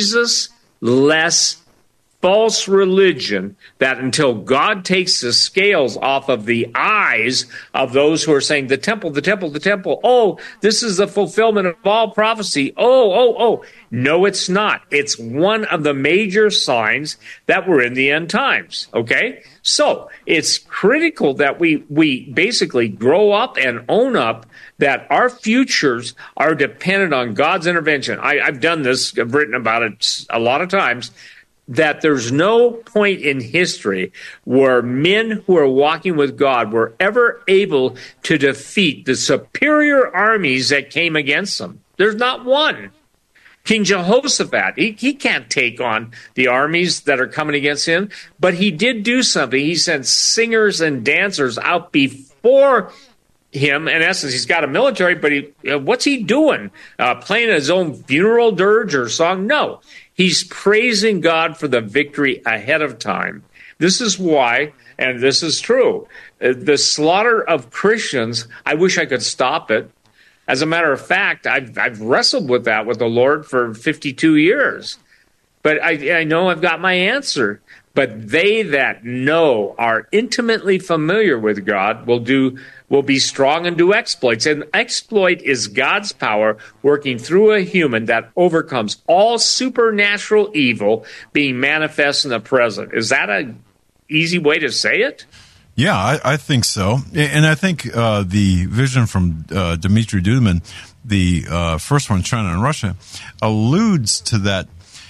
Jesus-less false religion that until God takes the scales off of the eyes of those who are saying the temple, the temple, the temple, oh, this is the fulfillment of all prophecy. Oh. No, it's not. It's one of the major signs that we're in the end times, okay? So it's critical that we basically grow up and own up that our futures are dependent on God's intervention. I've done this, I've written about it a lot of times, that there's no point in history where men who are walking with God were ever able to defeat the superior armies that came against them. There's not one. King Jehoshaphat, he can't take on the armies that are coming against him, but he did do something. He sent singers and dancers out before him. In essence, he's got a military, but what's he doing? Playing his own funeral dirge or song? No. He's praising God for the victory ahead of time. This is why, and this is true, the slaughter of Christians, I wish I could stop it. As a matter of fact, I've wrestled with that with the Lord for 52 years. But I know I've got my answer. But they that know, are intimately familiar with God, will be strong and do exploits. And exploit is God's power working through a human that overcomes all supernatural evil being manifest in the present. Is that an easy way to say it? Yeah, I think so. And I think the vision from Dmitry Duduman, the first one, China and Russia, alludes to that,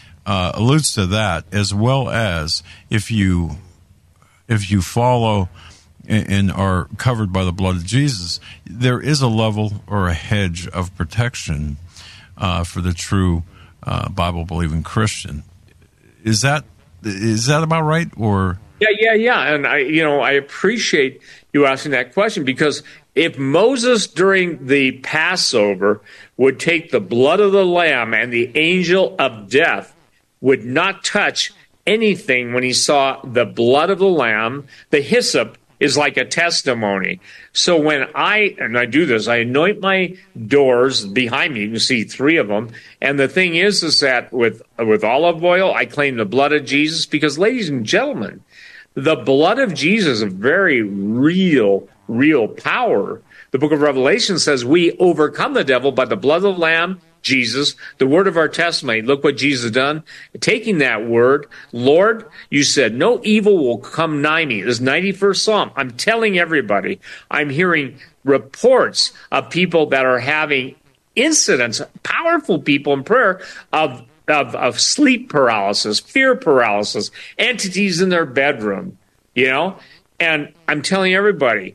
as well as if you follow and are covered by the blood of Jesus, there is a level or a hedge of protection for the true Bible-believing Christian. Is that about right? Or yeah. And I appreciate you asking that question, because if Moses during the Passover would take the blood of the lamb and the angel of death would not touch anything when he saw the blood of the lamb, the hyssop is like a testimony. So when I do this, I anoint my doors behind me. You can see 3 of them. And the thing is that with olive oil, I claim the blood of Jesus, because, ladies and gentlemen, the blood of Jesus is a very real power. The book of Revelation says we overcome the devil by the blood of the Lamb, Jesus, the word of our testimony. Look what Jesus done. Taking that word, Lord, you said, no evil will come nigh me. This 91st Psalm. I'm telling everybody, I'm hearing reports of people that are having incidents, powerful people in prayer, of sleep paralysis, fear paralysis, entities in their bedroom, And I'm telling everybody,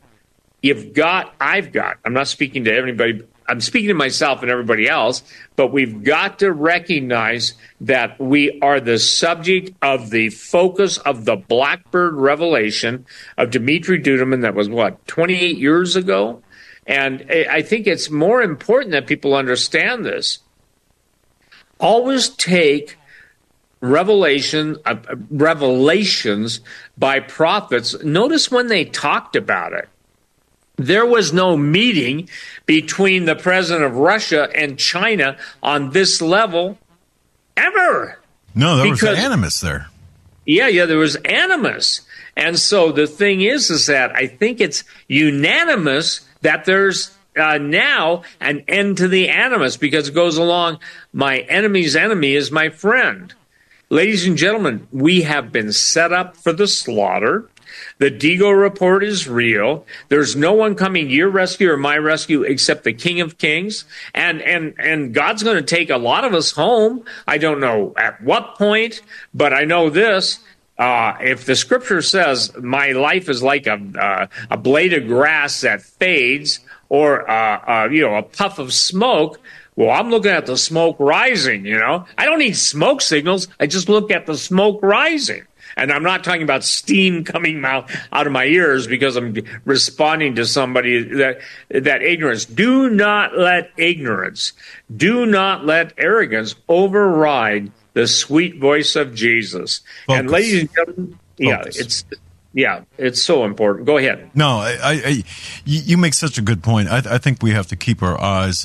I'm not speaking to everybody, I'm speaking to myself and everybody else, but we've got to recognize that we are the subject of the focus of the Blackbird revelation of Dmitry Duduman that was, 28 years ago? And I think it's more important that people understand this. Always take revelations by prophets. Notice when they talked about it. There was no meeting between the president of Russia and China on this level ever. No, there was animus there. Yeah, there was animus. And so the thing is that I think it's unanimous that there's now an end to the animus, because it goes along, my enemy's enemy is my friend. Ladies and gentlemen, we have been set up for the slaughter. The Deagle report is real. There's no one coming to your rescue or my rescue except the King of Kings. And God's going to take a lot of us home. I don't know at what point, but I know this. If the scripture says my life is like a blade of grass that fades, or a puff of smoke, well, I'm looking at the smoke rising, I don't need smoke signals. I just look at the smoke rising. And I'm not talking about steam coming out of my ears because I'm responding to somebody that ignorance. Do not let ignorance, do not let arrogance override the sweet voice of Jesus. Focus. And ladies and gentlemen, it's so important. Go ahead. No, you make such a good point. I think we have to keep our eyes,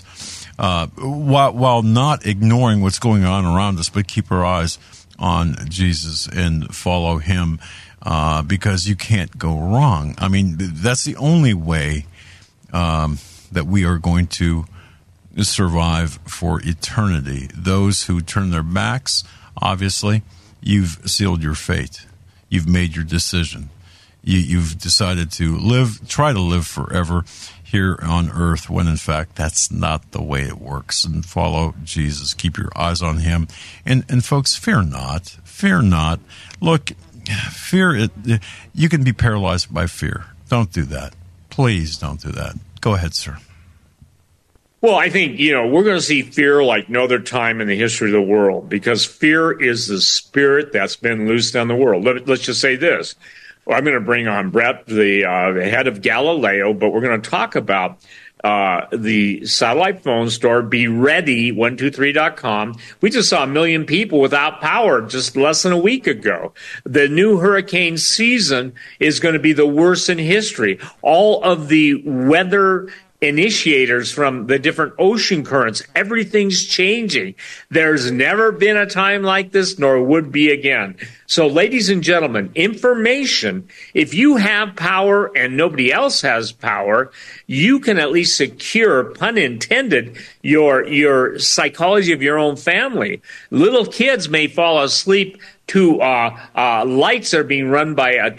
while not ignoring what's going on around us, but keep our eyes on Jesus and follow him, because you can't go wrong. I mean, that's the only way that we are going to survive for eternity. Those who turn their backs, obviously, you've sealed your fate. You've made your decision. You've decided to try to live forever here on earth, when in fact that's not the way it works. And follow Jesus. Keep your eyes on him. And folks, fear not. Fear not. Look, fear, you can be paralyzed by fear. Don't do that. Please don't do that. Go ahead, sir. Well, I think, we're going to see fear like no other time in the history of the world, because fear is the spirit that's been loosed on the world. Let's just say this. I'm going to bring on Brett, the head of Galileo, but we're going to talk about the satellite phone store, BeReady123.com. We just saw 1 million people without power just less than a week ago. The new hurricane season is going to be the worst in history. All of the weather initiators from the different ocean currents, everything's changing. There's never been a time like this, nor would be again. So, ladies and gentlemen, information, if you have power and nobody else has power, you can at least secure, pun intended, your psychology of your own family. Little kids may fall asleep to lights that are being run by a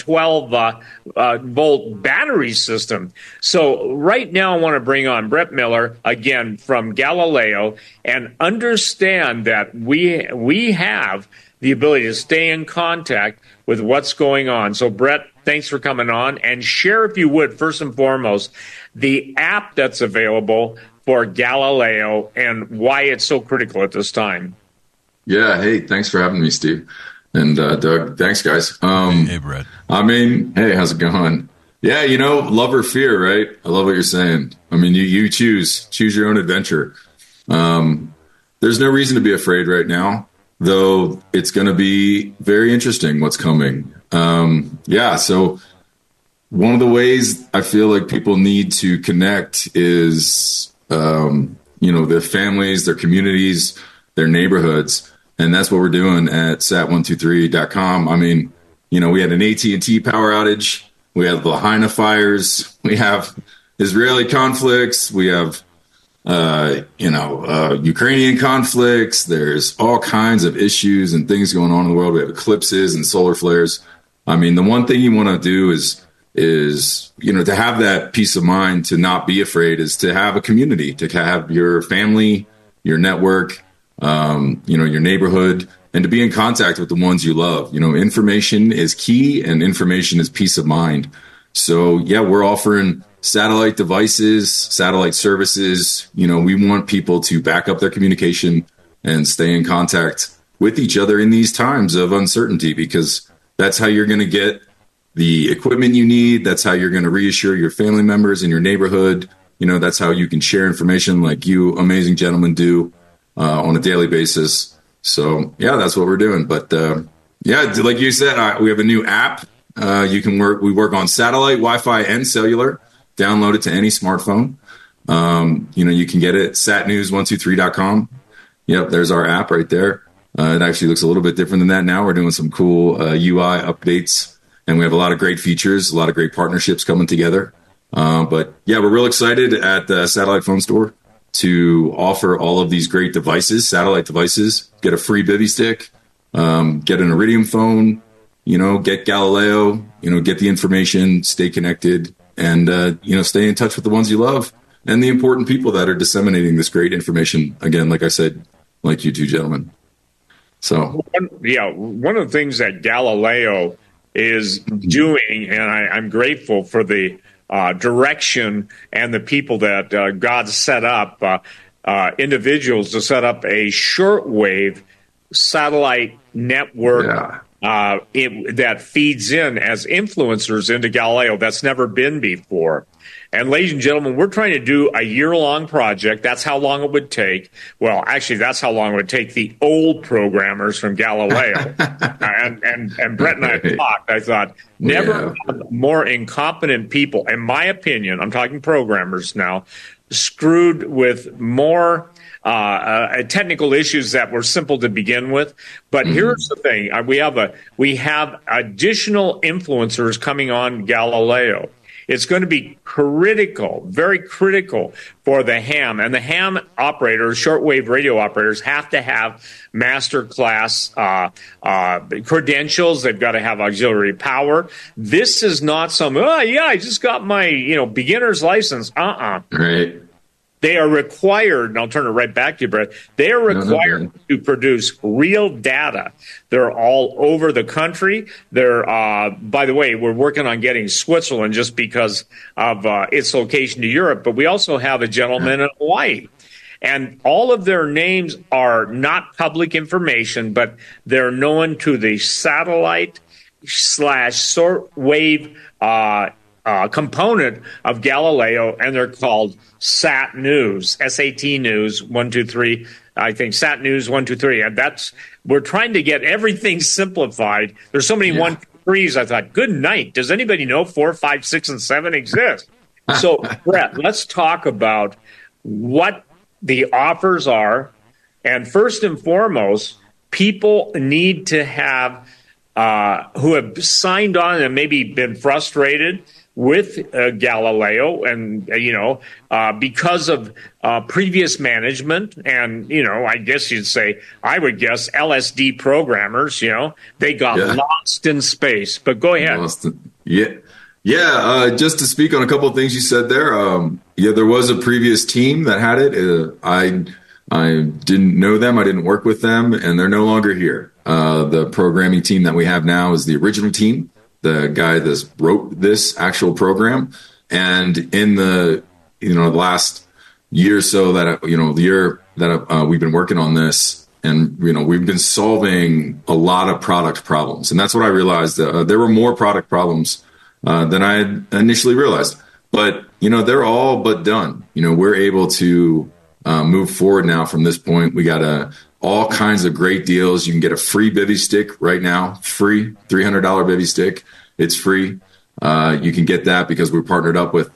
12-volt battery system. So right now I want to bring on Brett Miller, again, from Galileo, and understand that we have the ability to stay in contact with what's going on. So, Brett, thanks for coming on. And share, if you would, first and foremost, the app that's available for Galileo and why it's so critical at this time. Yeah, hey, thanks for having me, Steve. And Doug, thanks, guys. Hey, Brett. Hey, how's it going? Yeah, love or fear, right? I love what you're saying. I mean, you choose your own adventure. There's no reason to be afraid right now, though it's going to be very interesting what's coming. So one of the ways I feel like people need to connect is, their families, their communities, their neighborhoods. And that's what we're doing at sat123.com. I mean, we had an AT&T power outage. We have the Lahaina fires. We have Israeli conflicts. We have, Ukrainian conflicts. There's all kinds of issues and things going on in the world. We have eclipses and solar flares. I mean, the one thing you want to do is to have that peace of mind, to not be afraid, is to have a community, to have your family, your network, your neighborhood, and to be in contact with the ones you love. Information is key, and information is peace of mind. So, yeah, we're offering satellite devices, satellite services. We want people to back up their communication and stay in contact with each other in these times of uncertainty, because that's how you're going to get the equipment you need. That's how you're going to reassure your family members in your neighborhood. That's how you can share information like you amazing gentlemen do on a daily basis. So, yeah, that's what we're doing. But, like you said, we have a new app. We work on satellite, Wi-Fi, and cellular. Download it to any smartphone. You can get it at satnews123.com. Yep, there's our app right there. It actually looks a little bit different than that now. We're doing some cool UI updates, and we have a lot of great features, a lot of great partnerships coming together. But, yeah, we're real excited at the Satellite Phone Store to offer all of these great devices, satellite devices. Get a free Bivy stick, get an Iridium phone, get Galileo, get the information, stay connected, and, stay in touch with the ones you love and the important people that are disseminating this great information. Again, like I said, like you two gentlemen. So, one of the things that Galileo is doing, and I'm grateful for the direction and the people that God set up, individuals to set up a shortwave satellite network that feeds in as influencers into Galileo. That's never been before. And ladies and gentlemen, we're trying to do a year-long project. That's how long it would take. Well, actually, that's how long it would take the old programmers from Galileo. and Brett and I talked. I thought, never have more incompetent people, in my opinion, I'm talking programmers now, screwed with more technical issues that were simple to begin with. But here's the thing. We have additional influencers coming on Galileo. It's going to be critical, very critical for the ham. And the ham operators, shortwave radio operators, have to have master class credentials. They've got to have auxiliary power. This is not some, I just got my beginner's license. Right. They are required, and I'll turn it right back to you, Brett. They are required to produce real data. They're all over the country. They're, by the way, we're working on getting Switzerland just because of its location to Europe, but we also have a gentleman in Hawaii. And all of their names are not public information, but they're known to the satellite / shortwave component of Galileo, and they're called Sat News, SAT News 123. I think Sat News 123, and we're trying to get everything simplified. There's so many 123s. I thought, good night. Does anybody know 4, 5, 6, and 7 exist? So, Brett, let's talk about what the offers are, and first and foremost, people need to have who have signed on and maybe been frustrated with Galileo, and because of previous management, and I guess I would guess LSD programmers, they got lost in space. But go ahead. Just to speak on a couple of things you said there. There was a previous team that had it. I didn't know them. I didn't work with them, and they're no longer here. The programming team that we have now is the original team. The guy that wrote this actual program, and in the last year or so that the year that we've been working on this, and we've been solving a lot of product problems, and that's what I realized. There were more product problems than I had initially realized, but they're all but done. We're able to move forward now from this point. We got all kinds of great deals. You can get a free bivy stick right now, free $300 bivy stick. It's free. You can get that because we're partnered up with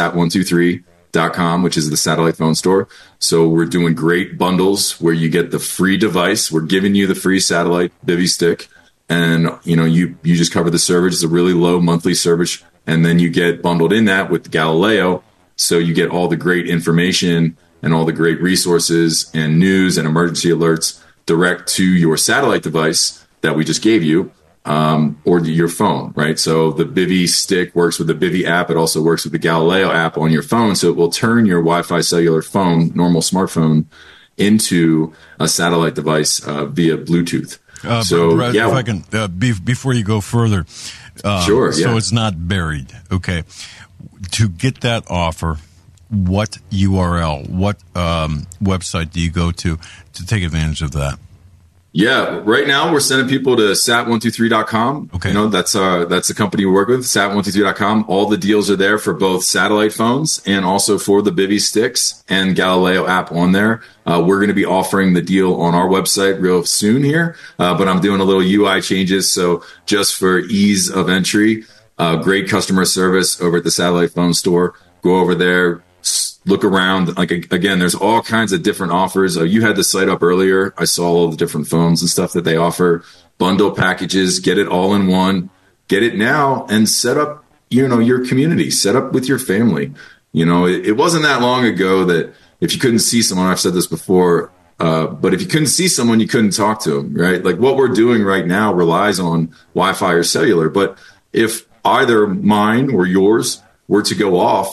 sat123.com, which is the satellite phone store. So we're doing great bundles where you get the free device. We're giving you the free satellite bivy stick, and you just cover the service. It's a really low monthly service, and then you get bundled in that with Galileo. So you get all the great information and all the great resources and news and emergency alerts direct to your satellite device that we just gave you, or your phone, right? So the Bivy stick works with the Bivy app. It also works with the Galileo app on your phone. So it will turn your Wi-Fi cellular phone, normal smartphone, into a satellite device via Bluetooth. Brett, if I can, before you go further. Sure, So it's not buried. Okay. To get that offer, what URL, what website do you go to take advantage of that? Yeah, right now we're sending people to sat123.com. Okay. That's the company we work with, sat123.com. All the deals are there for both satellite phones and also for the Bivy sticks and Galileo app on there. We're going to be offering the deal on our website real soon here, but I'm doing a little UI changes. So just for ease of entry, great customer service over at the satellite phone store. Go over there. Look around. Again, there's all kinds of different offers. You had the site up earlier. I saw all the different phones and stuff that they offer. Bundle packages, get it all in one. Get it now and set up, your community. Set up with your family. It wasn't that long ago that if you couldn't see someone, I've said this before, but if you couldn't see someone, you couldn't talk to them, right? Like what we're doing right now relies on Wi-Fi or cellular. But if either mine or yours were to go off,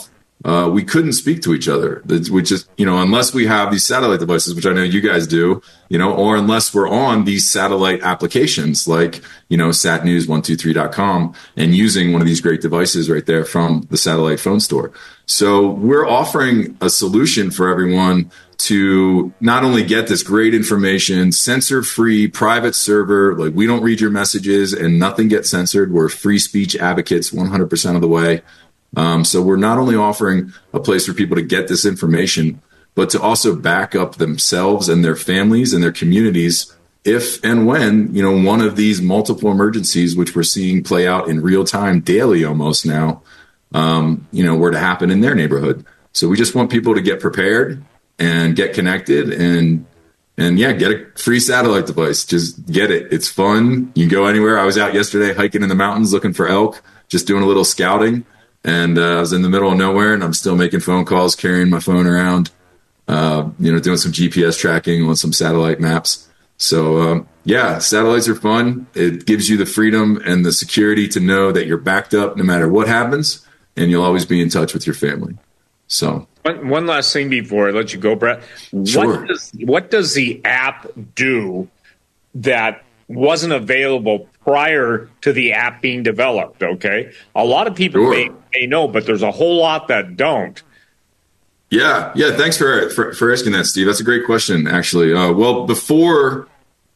we couldn't speak to each other. Which is, unless we have these satellite devices, which I know you guys do, or unless we're on these satellite applications like, satnews123.com and using one of these great devices right there from the satellite phone store. So we're offering a solution for everyone to not only get this great information, censor-free, private server, like we don't read your messages and nothing gets censored. We're free speech advocates 100% of the way. So we're not only offering a place for people to get this information, but to also back up themselves and their families and their communities if and when, one of these multiple emergencies, which we're seeing play out in real time daily almost now, were to happen in their neighborhood. So we just want people to get prepared and get connected and get a free satellite device. Just get it. It's fun. You can go anywhere. I was out yesterday hiking in the mountains looking for elk, just doing a little scouting. And I was in the middle of nowhere, and I'm still making phone calls, carrying my phone around, doing some GPS tracking on some satellite maps. So, satellites are fun. It gives you the freedom and the security to know that you're backed up no matter what happens, and you'll always be in touch with your family. So one last thing before I let you go, Brett. Sure. What does the app do that wasn't available prior to the app being developed? Okay, a lot of people may know, but there's a whole lot that don't. Yeah. Thanks for asking that, Steve. That's a great question, actually. Well, before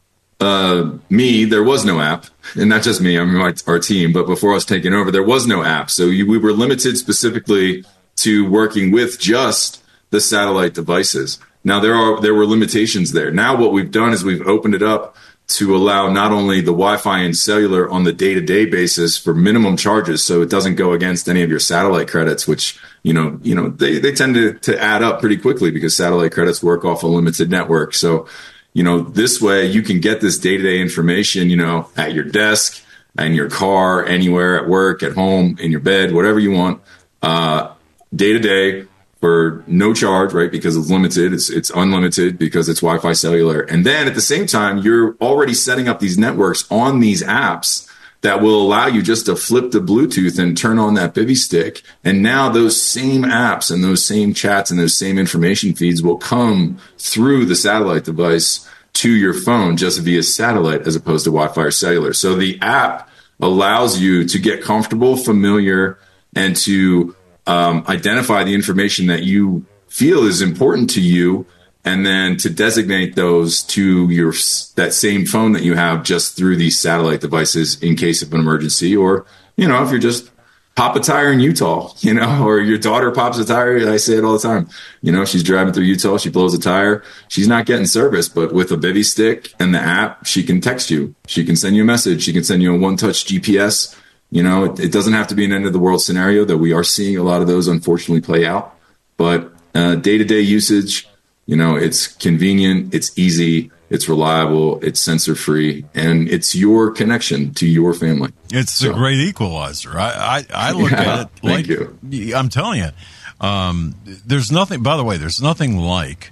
me, there was no app, and not just me. I mean, our team. But before I was taking over, there was no app, so we were limited specifically to working with just the satellite devices. Now there were limitations there. Now what we've done is we've opened it up to allow not only the Wi-Fi and cellular on the day-to-day basis for minimum charges, so it doesn't go against any of your satellite credits, which they tend to add up pretty quickly because satellite credits work off a limited network. So this way you can get this day-to-day information at your desk, in your car, anywhere, at work, at home, in your bed, whatever you want, day-to-day for no charge, right? Because it's limited. It's unlimited because it's Wi-Fi cellular. And then at the same time, you're already setting up these networks on these apps that will allow you just to flip the Bluetooth and turn on that bivy stick. And now those same apps and those same chats and those same information feeds will come through the satellite device to your phone just via satellite as opposed to Wi-Fi or cellular. So the app allows you to get comfortable, familiar, and to identify the information that you feel is important to you, and then to designate those to that same phone that you have just through these satellite devices in case of an emergency, or if you're just pop a tire in Utah, or your daughter pops a tire. I say it all the time. She's driving through Utah, she blows a tire, she's not getting service, but with a bivy stick and the app, she can text you, she can send you a message, she can send you a one-touch GPS. It doesn't have to be an end of the world scenario, though we are seeing a lot of those unfortunately play out. But day-to-day usage, it's convenient, it's easy, it's reliable, it's censor-free, and it's your connection to your family. It's a great equalizer. I look at it like, thank you. I'm telling you, there's nothing, by the way, there's nothing like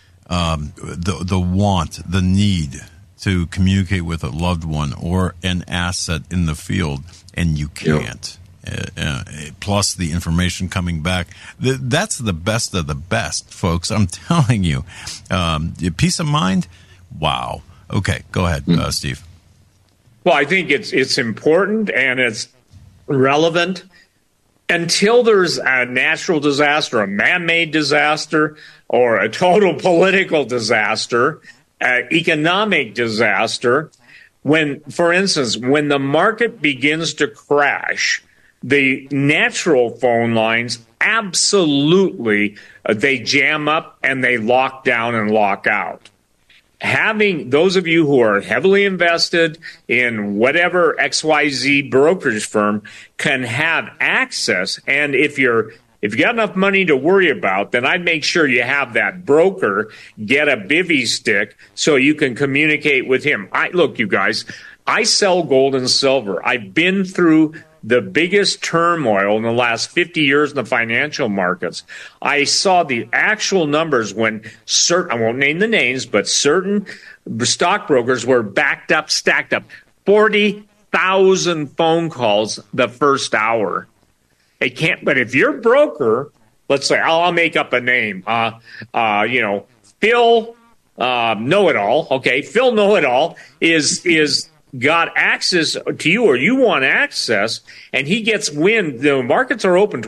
the want, the need to communicate with a loved one or an asset in the field, and you can't. Plus the information coming back. That's the best of the best, folks. I'm telling you. Peace of mind? Wow. Okay, go ahead, Steve. Well, I think it's important and it's relevant until there's a natural disaster, a man-made disaster, or a total political disaster, economic disaster. For instance, when the market begins to crash, the natural phone lines absolutely, they jam up and they lock down and lock out. Having those of you who are heavily invested in whatever XYZ brokerage firm can have access, and if you got enough money to worry about, then I'd make sure you have that broker get a bivy stick so you can communicate with him. Look, you guys, I sell gold and silver. I've been through the biggest turmoil in the last 50 years in the financial markets. I saw the actual numbers when I won't name the names, but certain stockbrokers were backed up, stacked up. 40,000 phone calls the first hour. But if your broker let's say I'll make up a name. Phil Know-It-All. Okay, Phil Know-It-All is got access to you, or you want access, and he gets wind. The markets are open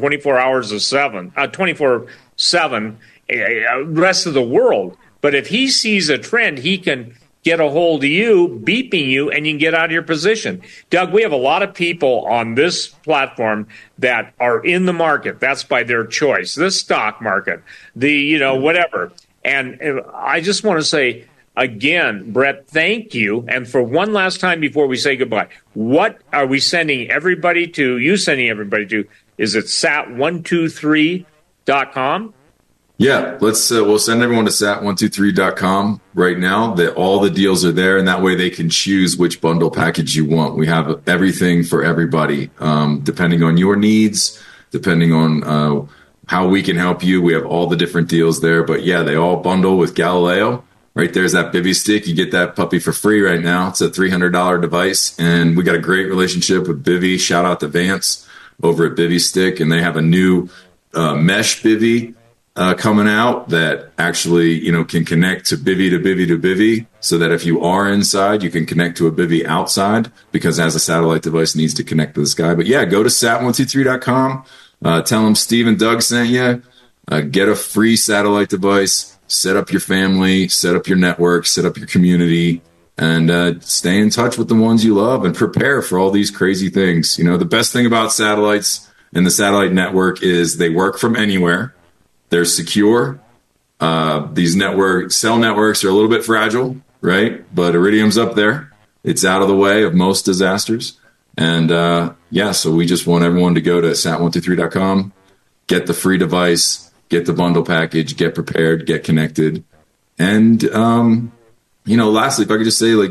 24/7, rest of the world. But if he sees a trend, he can get a hold of you, beeping you, and you can get out of your position. Doug, we have a lot of people on this platform that are in the market. That's by their choice. This stock market, whatever. And I just want to say, again, Brett, thank you. And for one last time before we say goodbye, what are we sending everybody to? You sending everybody to? Is it sat123.com? Yeah, we'll send everyone to sat123.com right now. All the deals are there, and that way they can choose which bundle package you want. We have everything for everybody, depending on your needs, depending on how we can help you. We have all the different deals there. But yeah, they all bundle with Galileo. Right there's that Bivy stick. You get that puppy for free right now. It's a $300 device, and we got a great relationship with Bivy. Shout out to Vance over at Bivy Stick, and they have a new mesh Bivy coming out that actually, can connect to Bivy, so that if you are inside, you can connect to a Bivy outside, because as a satellite device needs to connect to the sky. But yeah, go to sat123.com. Tell them Steve and Doug sent you. Get a free satellite device. Set up your family, set up your network, set up your community, and stay in touch with the ones you love and prepare for all these crazy things. The best thing about satellites and the satellite network is they work from anywhere. They're secure. These cell networks are a little bit fragile, right? But Iridium's up there. It's out of the way of most disasters. And so we just want everyone to go to sat123.com, get the free device, get the bundle package, get prepared, get connected. And, lastly, if I could just say, I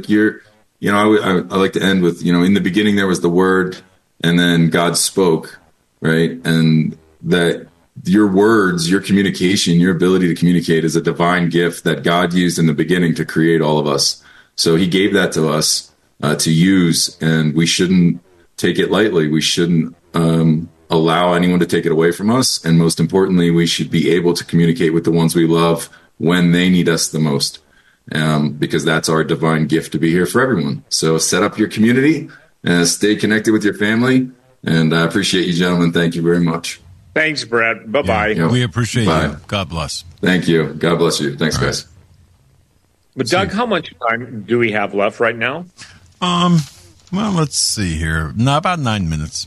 like to end with, in the beginning there was the Word, and then God spoke, right? And that your words, your communication, your ability to communicate is a divine gift that God used in the beginning to create all of us. So he gave that to us to use, and we shouldn't take it lightly. We shouldn't allow anyone to take it away from us. And most importantly, we should be able to communicate with the ones we love when they need us the most, because that's our divine gift to be here for everyone. So set up your community, stay connected with your family, and I appreciate you, gentlemen. Thank you very much. Thanks, Brett. Bye-bye. Yeah, we appreciate you. God bless. Thank you. God bless you. Thanks, guys. But Doug, how much time do we have left right now? Well, let's see here. About 9 minutes.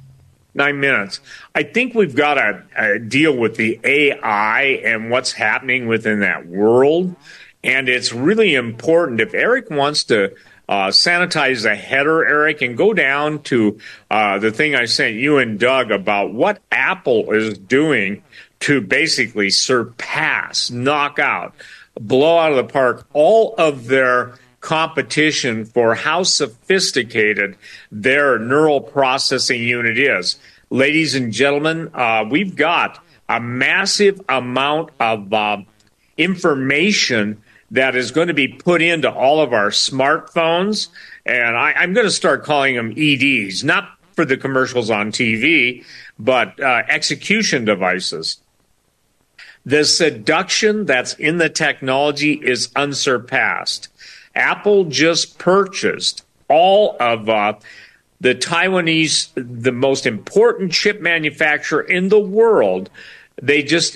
9 minutes. I think we've got to deal with the AI and what's happening within that world. And it's really important. If Eric wants to sanitize the header, Eric, and go down to the thing I sent you and Doug about what Apple is doing to basically surpass, knock out, blow out of the park all of their competition for how sophisticated their neural processing unit is. Ladies and gentlemen, we've got a massive amount of information that is going to be put into all of our smartphones, and I'm going to start calling them EDs, not for the commercials on TV, but execution devices. The seduction that's in the technology is unsurpassed. Apple just purchased all of the Taiwanese, the most important chip manufacturer in the world. They just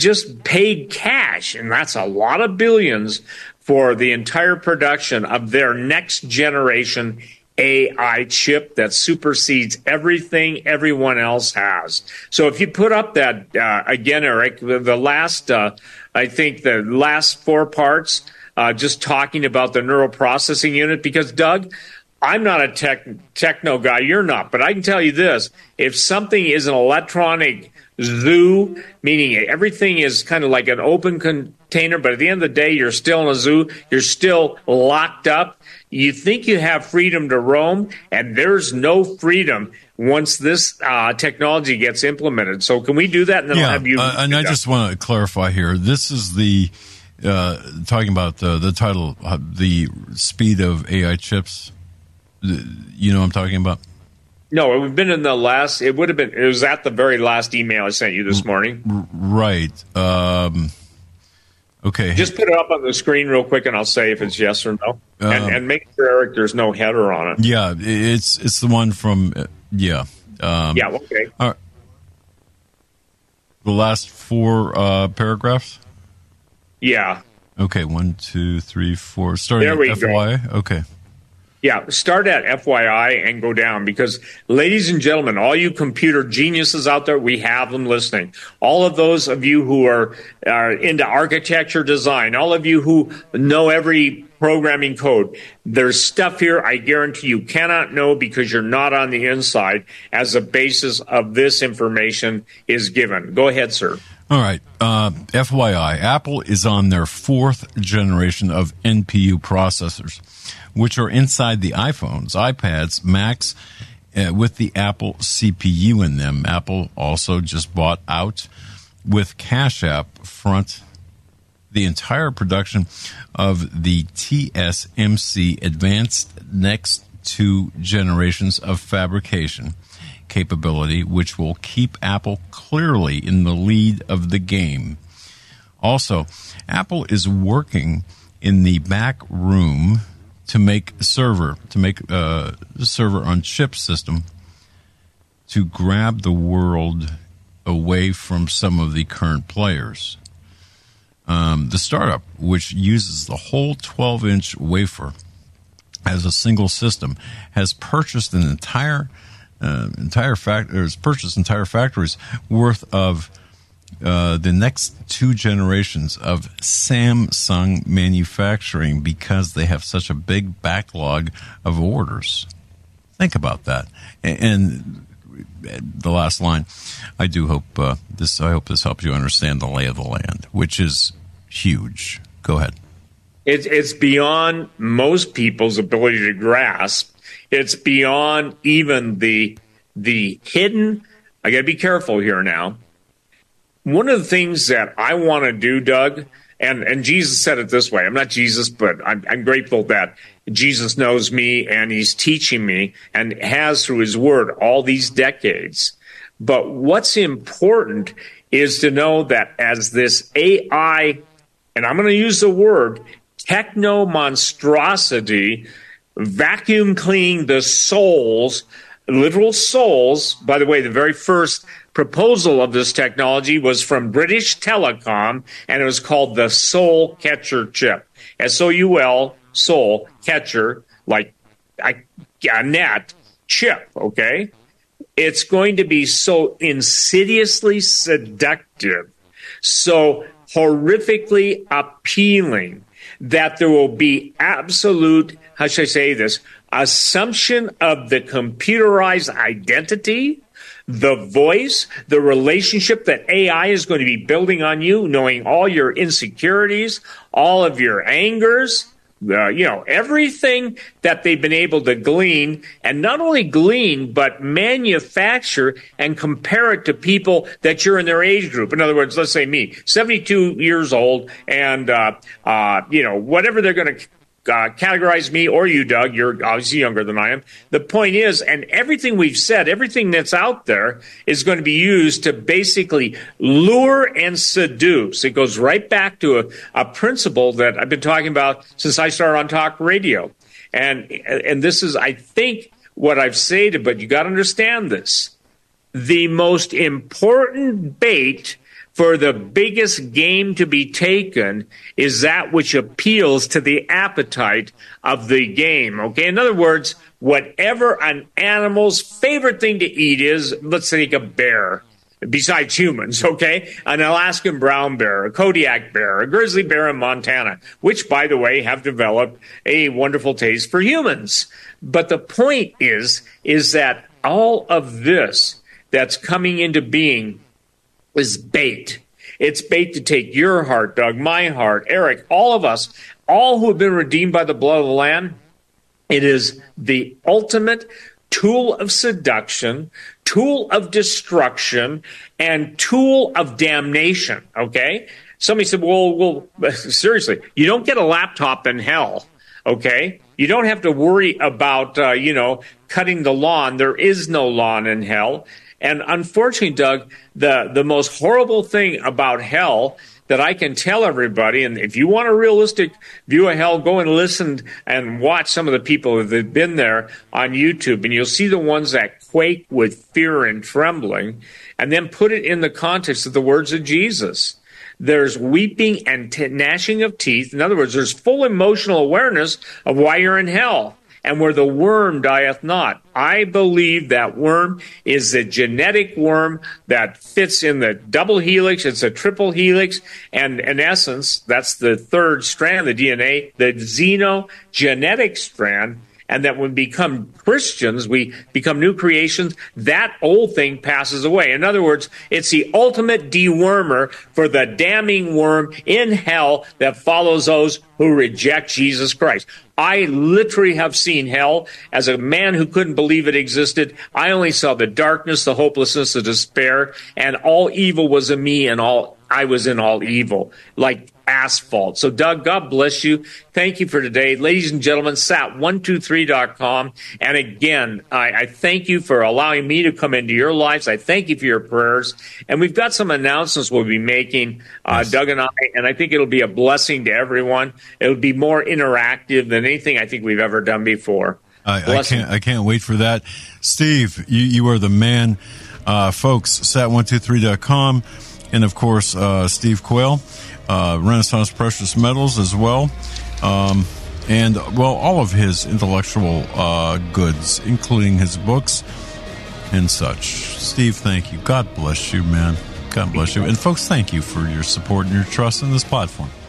paid cash, and that's a lot of billions, for the entire production of their next generation AI chip that supersedes everything everyone else has. So if you put up that, again, Eric, the last, I think the last 4 parts, just talking about the neural processing unit, because Doug, I'm not a techno guy, you're not, but I can tell you this, if something is an electronic zoo, meaning everything is kind of like an open container, but at the end of the day, you're still in a zoo, you're still locked up, you think you have freedom to roam, and there's no freedom once this technology gets implemented. So can we do that? And then I'll have you. And I just want to clarify here. This is the talking about the title, the speed of AI chips. You know what I'm talking about? No, it would have been in the last. It would have been. It was at the very last email I sent you this morning. Right. Okay. Just put it up on the screen real quick, and I'll say if it's yes or no, and make sure, Eric, there's no header on it. Yeah, it's the one from yeah. Yeah. Okay. All right. The last 4 paragraphs. Yeah. Okay. 1, 2, 3, 4. Starting There we at go. FYI. Okay. Yeah, start at FYI and go down because, ladies and gentlemen, all you computer geniuses out there, we have them listening. All of those of you who are into architecture design, all of you who know every programming code, there's stuff here I guarantee you cannot know because you're not on the inside as the basis of this information is given. Go ahead, sir. All right. FYI, Apple is on their 4th generation of NPU processors, which are inside the iPhones, iPads, Macs, with the Apple CPU in them. Apple also just bought out with Cash App front the entire production of the TSMC advanced next 2 generations of fabrication capability, which will keep Apple clearly in the lead of the game. Also, Apple is working in the back room to make a server on chip system to grab the world away from some of the current players. The startup, which uses the whole 12-inch wafer as a single system, has purchased entire factories worth of the next 2 generations of Samsung manufacturing because they have such a big backlog of orders. Think about that. And the last line, I hope this helps you understand the lay of the land, which is huge. Go ahead. It's beyond most people's ability to grasp. It's beyond even the hidden. I got to be careful here now. One of the things that I want to do, Doug, and Jesus said it this way. I'm not Jesus, but I'm grateful that Jesus knows me and he's teaching me and has through his word all these decades. But what's important is to know that as this AI, and I'm going to use the word techno monstrosity, vacuum cleaning the souls, literal souls. By the way, the very first proposal of this technology was from British Telecom, and it was called the Soul Catcher chip. SOUL, soul, catcher, like a net, chip, okay? It's going to be so insidiously seductive, so horrifically appealing, that there will be absolute, how should I say this, assumption of the computerized identity, the voice, the relationship that AI is going to be building on you, knowing all your insecurities, all of your angers, everything that they've been able to glean, and not only glean, but manufacture and compare it to people that you're in their age group. In other words, let's say me, 72 years old, and, whatever they're going to categorize me or you, Doug, you're obviously younger than I am. The point is, and everything we've said, everything that's out there is going to be used to basically lure and seduce. It goes right back to a principle that I've been talking about since I started on talk radio. And this is, I think, what I've stated, but you got to understand this. The most important bait for the biggest game to be taken is that which appeals to the appetite of the game. Okay, in other words, whatever an animal's favorite thing to eat is, let's take a bear, besides humans, okay? An Alaskan brown bear, a Kodiak bear, a grizzly bear in Montana, which, by the way, have developed a wonderful taste for humans. But the point is that all of this that's coming into being is bait. It's bait to take your heart, Doug, my heart, Eric, all of us, all who have been redeemed by the blood of the Lamb. It is the ultimate tool of seduction, tool of destruction, and tool of damnation, okay? Somebody said, well, seriously, you don't get a laptop in hell. Okay? You don't have to worry about, cutting the lawn. There is no lawn in hell. And unfortunately, Doug, the most horrible thing about hell that I can tell everybody, and if you want a realistic view of hell, go and listen and watch some of the people that have been there on YouTube, and you'll see the ones that quake with fear and trembling, and then put it in the context of the words of Jesus. There's weeping and gnashing of teeth. In other words, there's full emotional awareness of why you're in hell. And where the worm dieth not. I believe that worm is the genetic worm that fits in the double helix. It's a triple helix. And in essence, that's the third strand of the DNA, the xenogenetic strand. And that when we become Christians, we become new creations, that old thing passes away. In other words, it's the ultimate dewormer for the damning worm in hell that follows those who reject Jesus Christ. I literally have seen hell as a man who couldn't believe it existed. I only saw the darkness, the hopelessness, the despair, and all evil was in me, and I was in all evil, like asphalt. So, Doug, God bless you. Thank you for today. Ladies and gentlemen, sat123.com. And again, I thank you for allowing me to come into your lives. I thank you for your prayers. And we've got some announcements we'll be making, Yes. Doug and I think it'll be a blessing to everyone. It'll be more interactive than anything I think we've ever done before. I can't wait for that. Steve, you are the man. Folks, sat123.com. And, of course, Steve Quayle, Renaissance Precious Metals as well. And, well, all of his intellectual goods, including his books and such. Steve, thank you. God bless you, man. God bless you. And, folks, thank you for your support and your trust in this platform.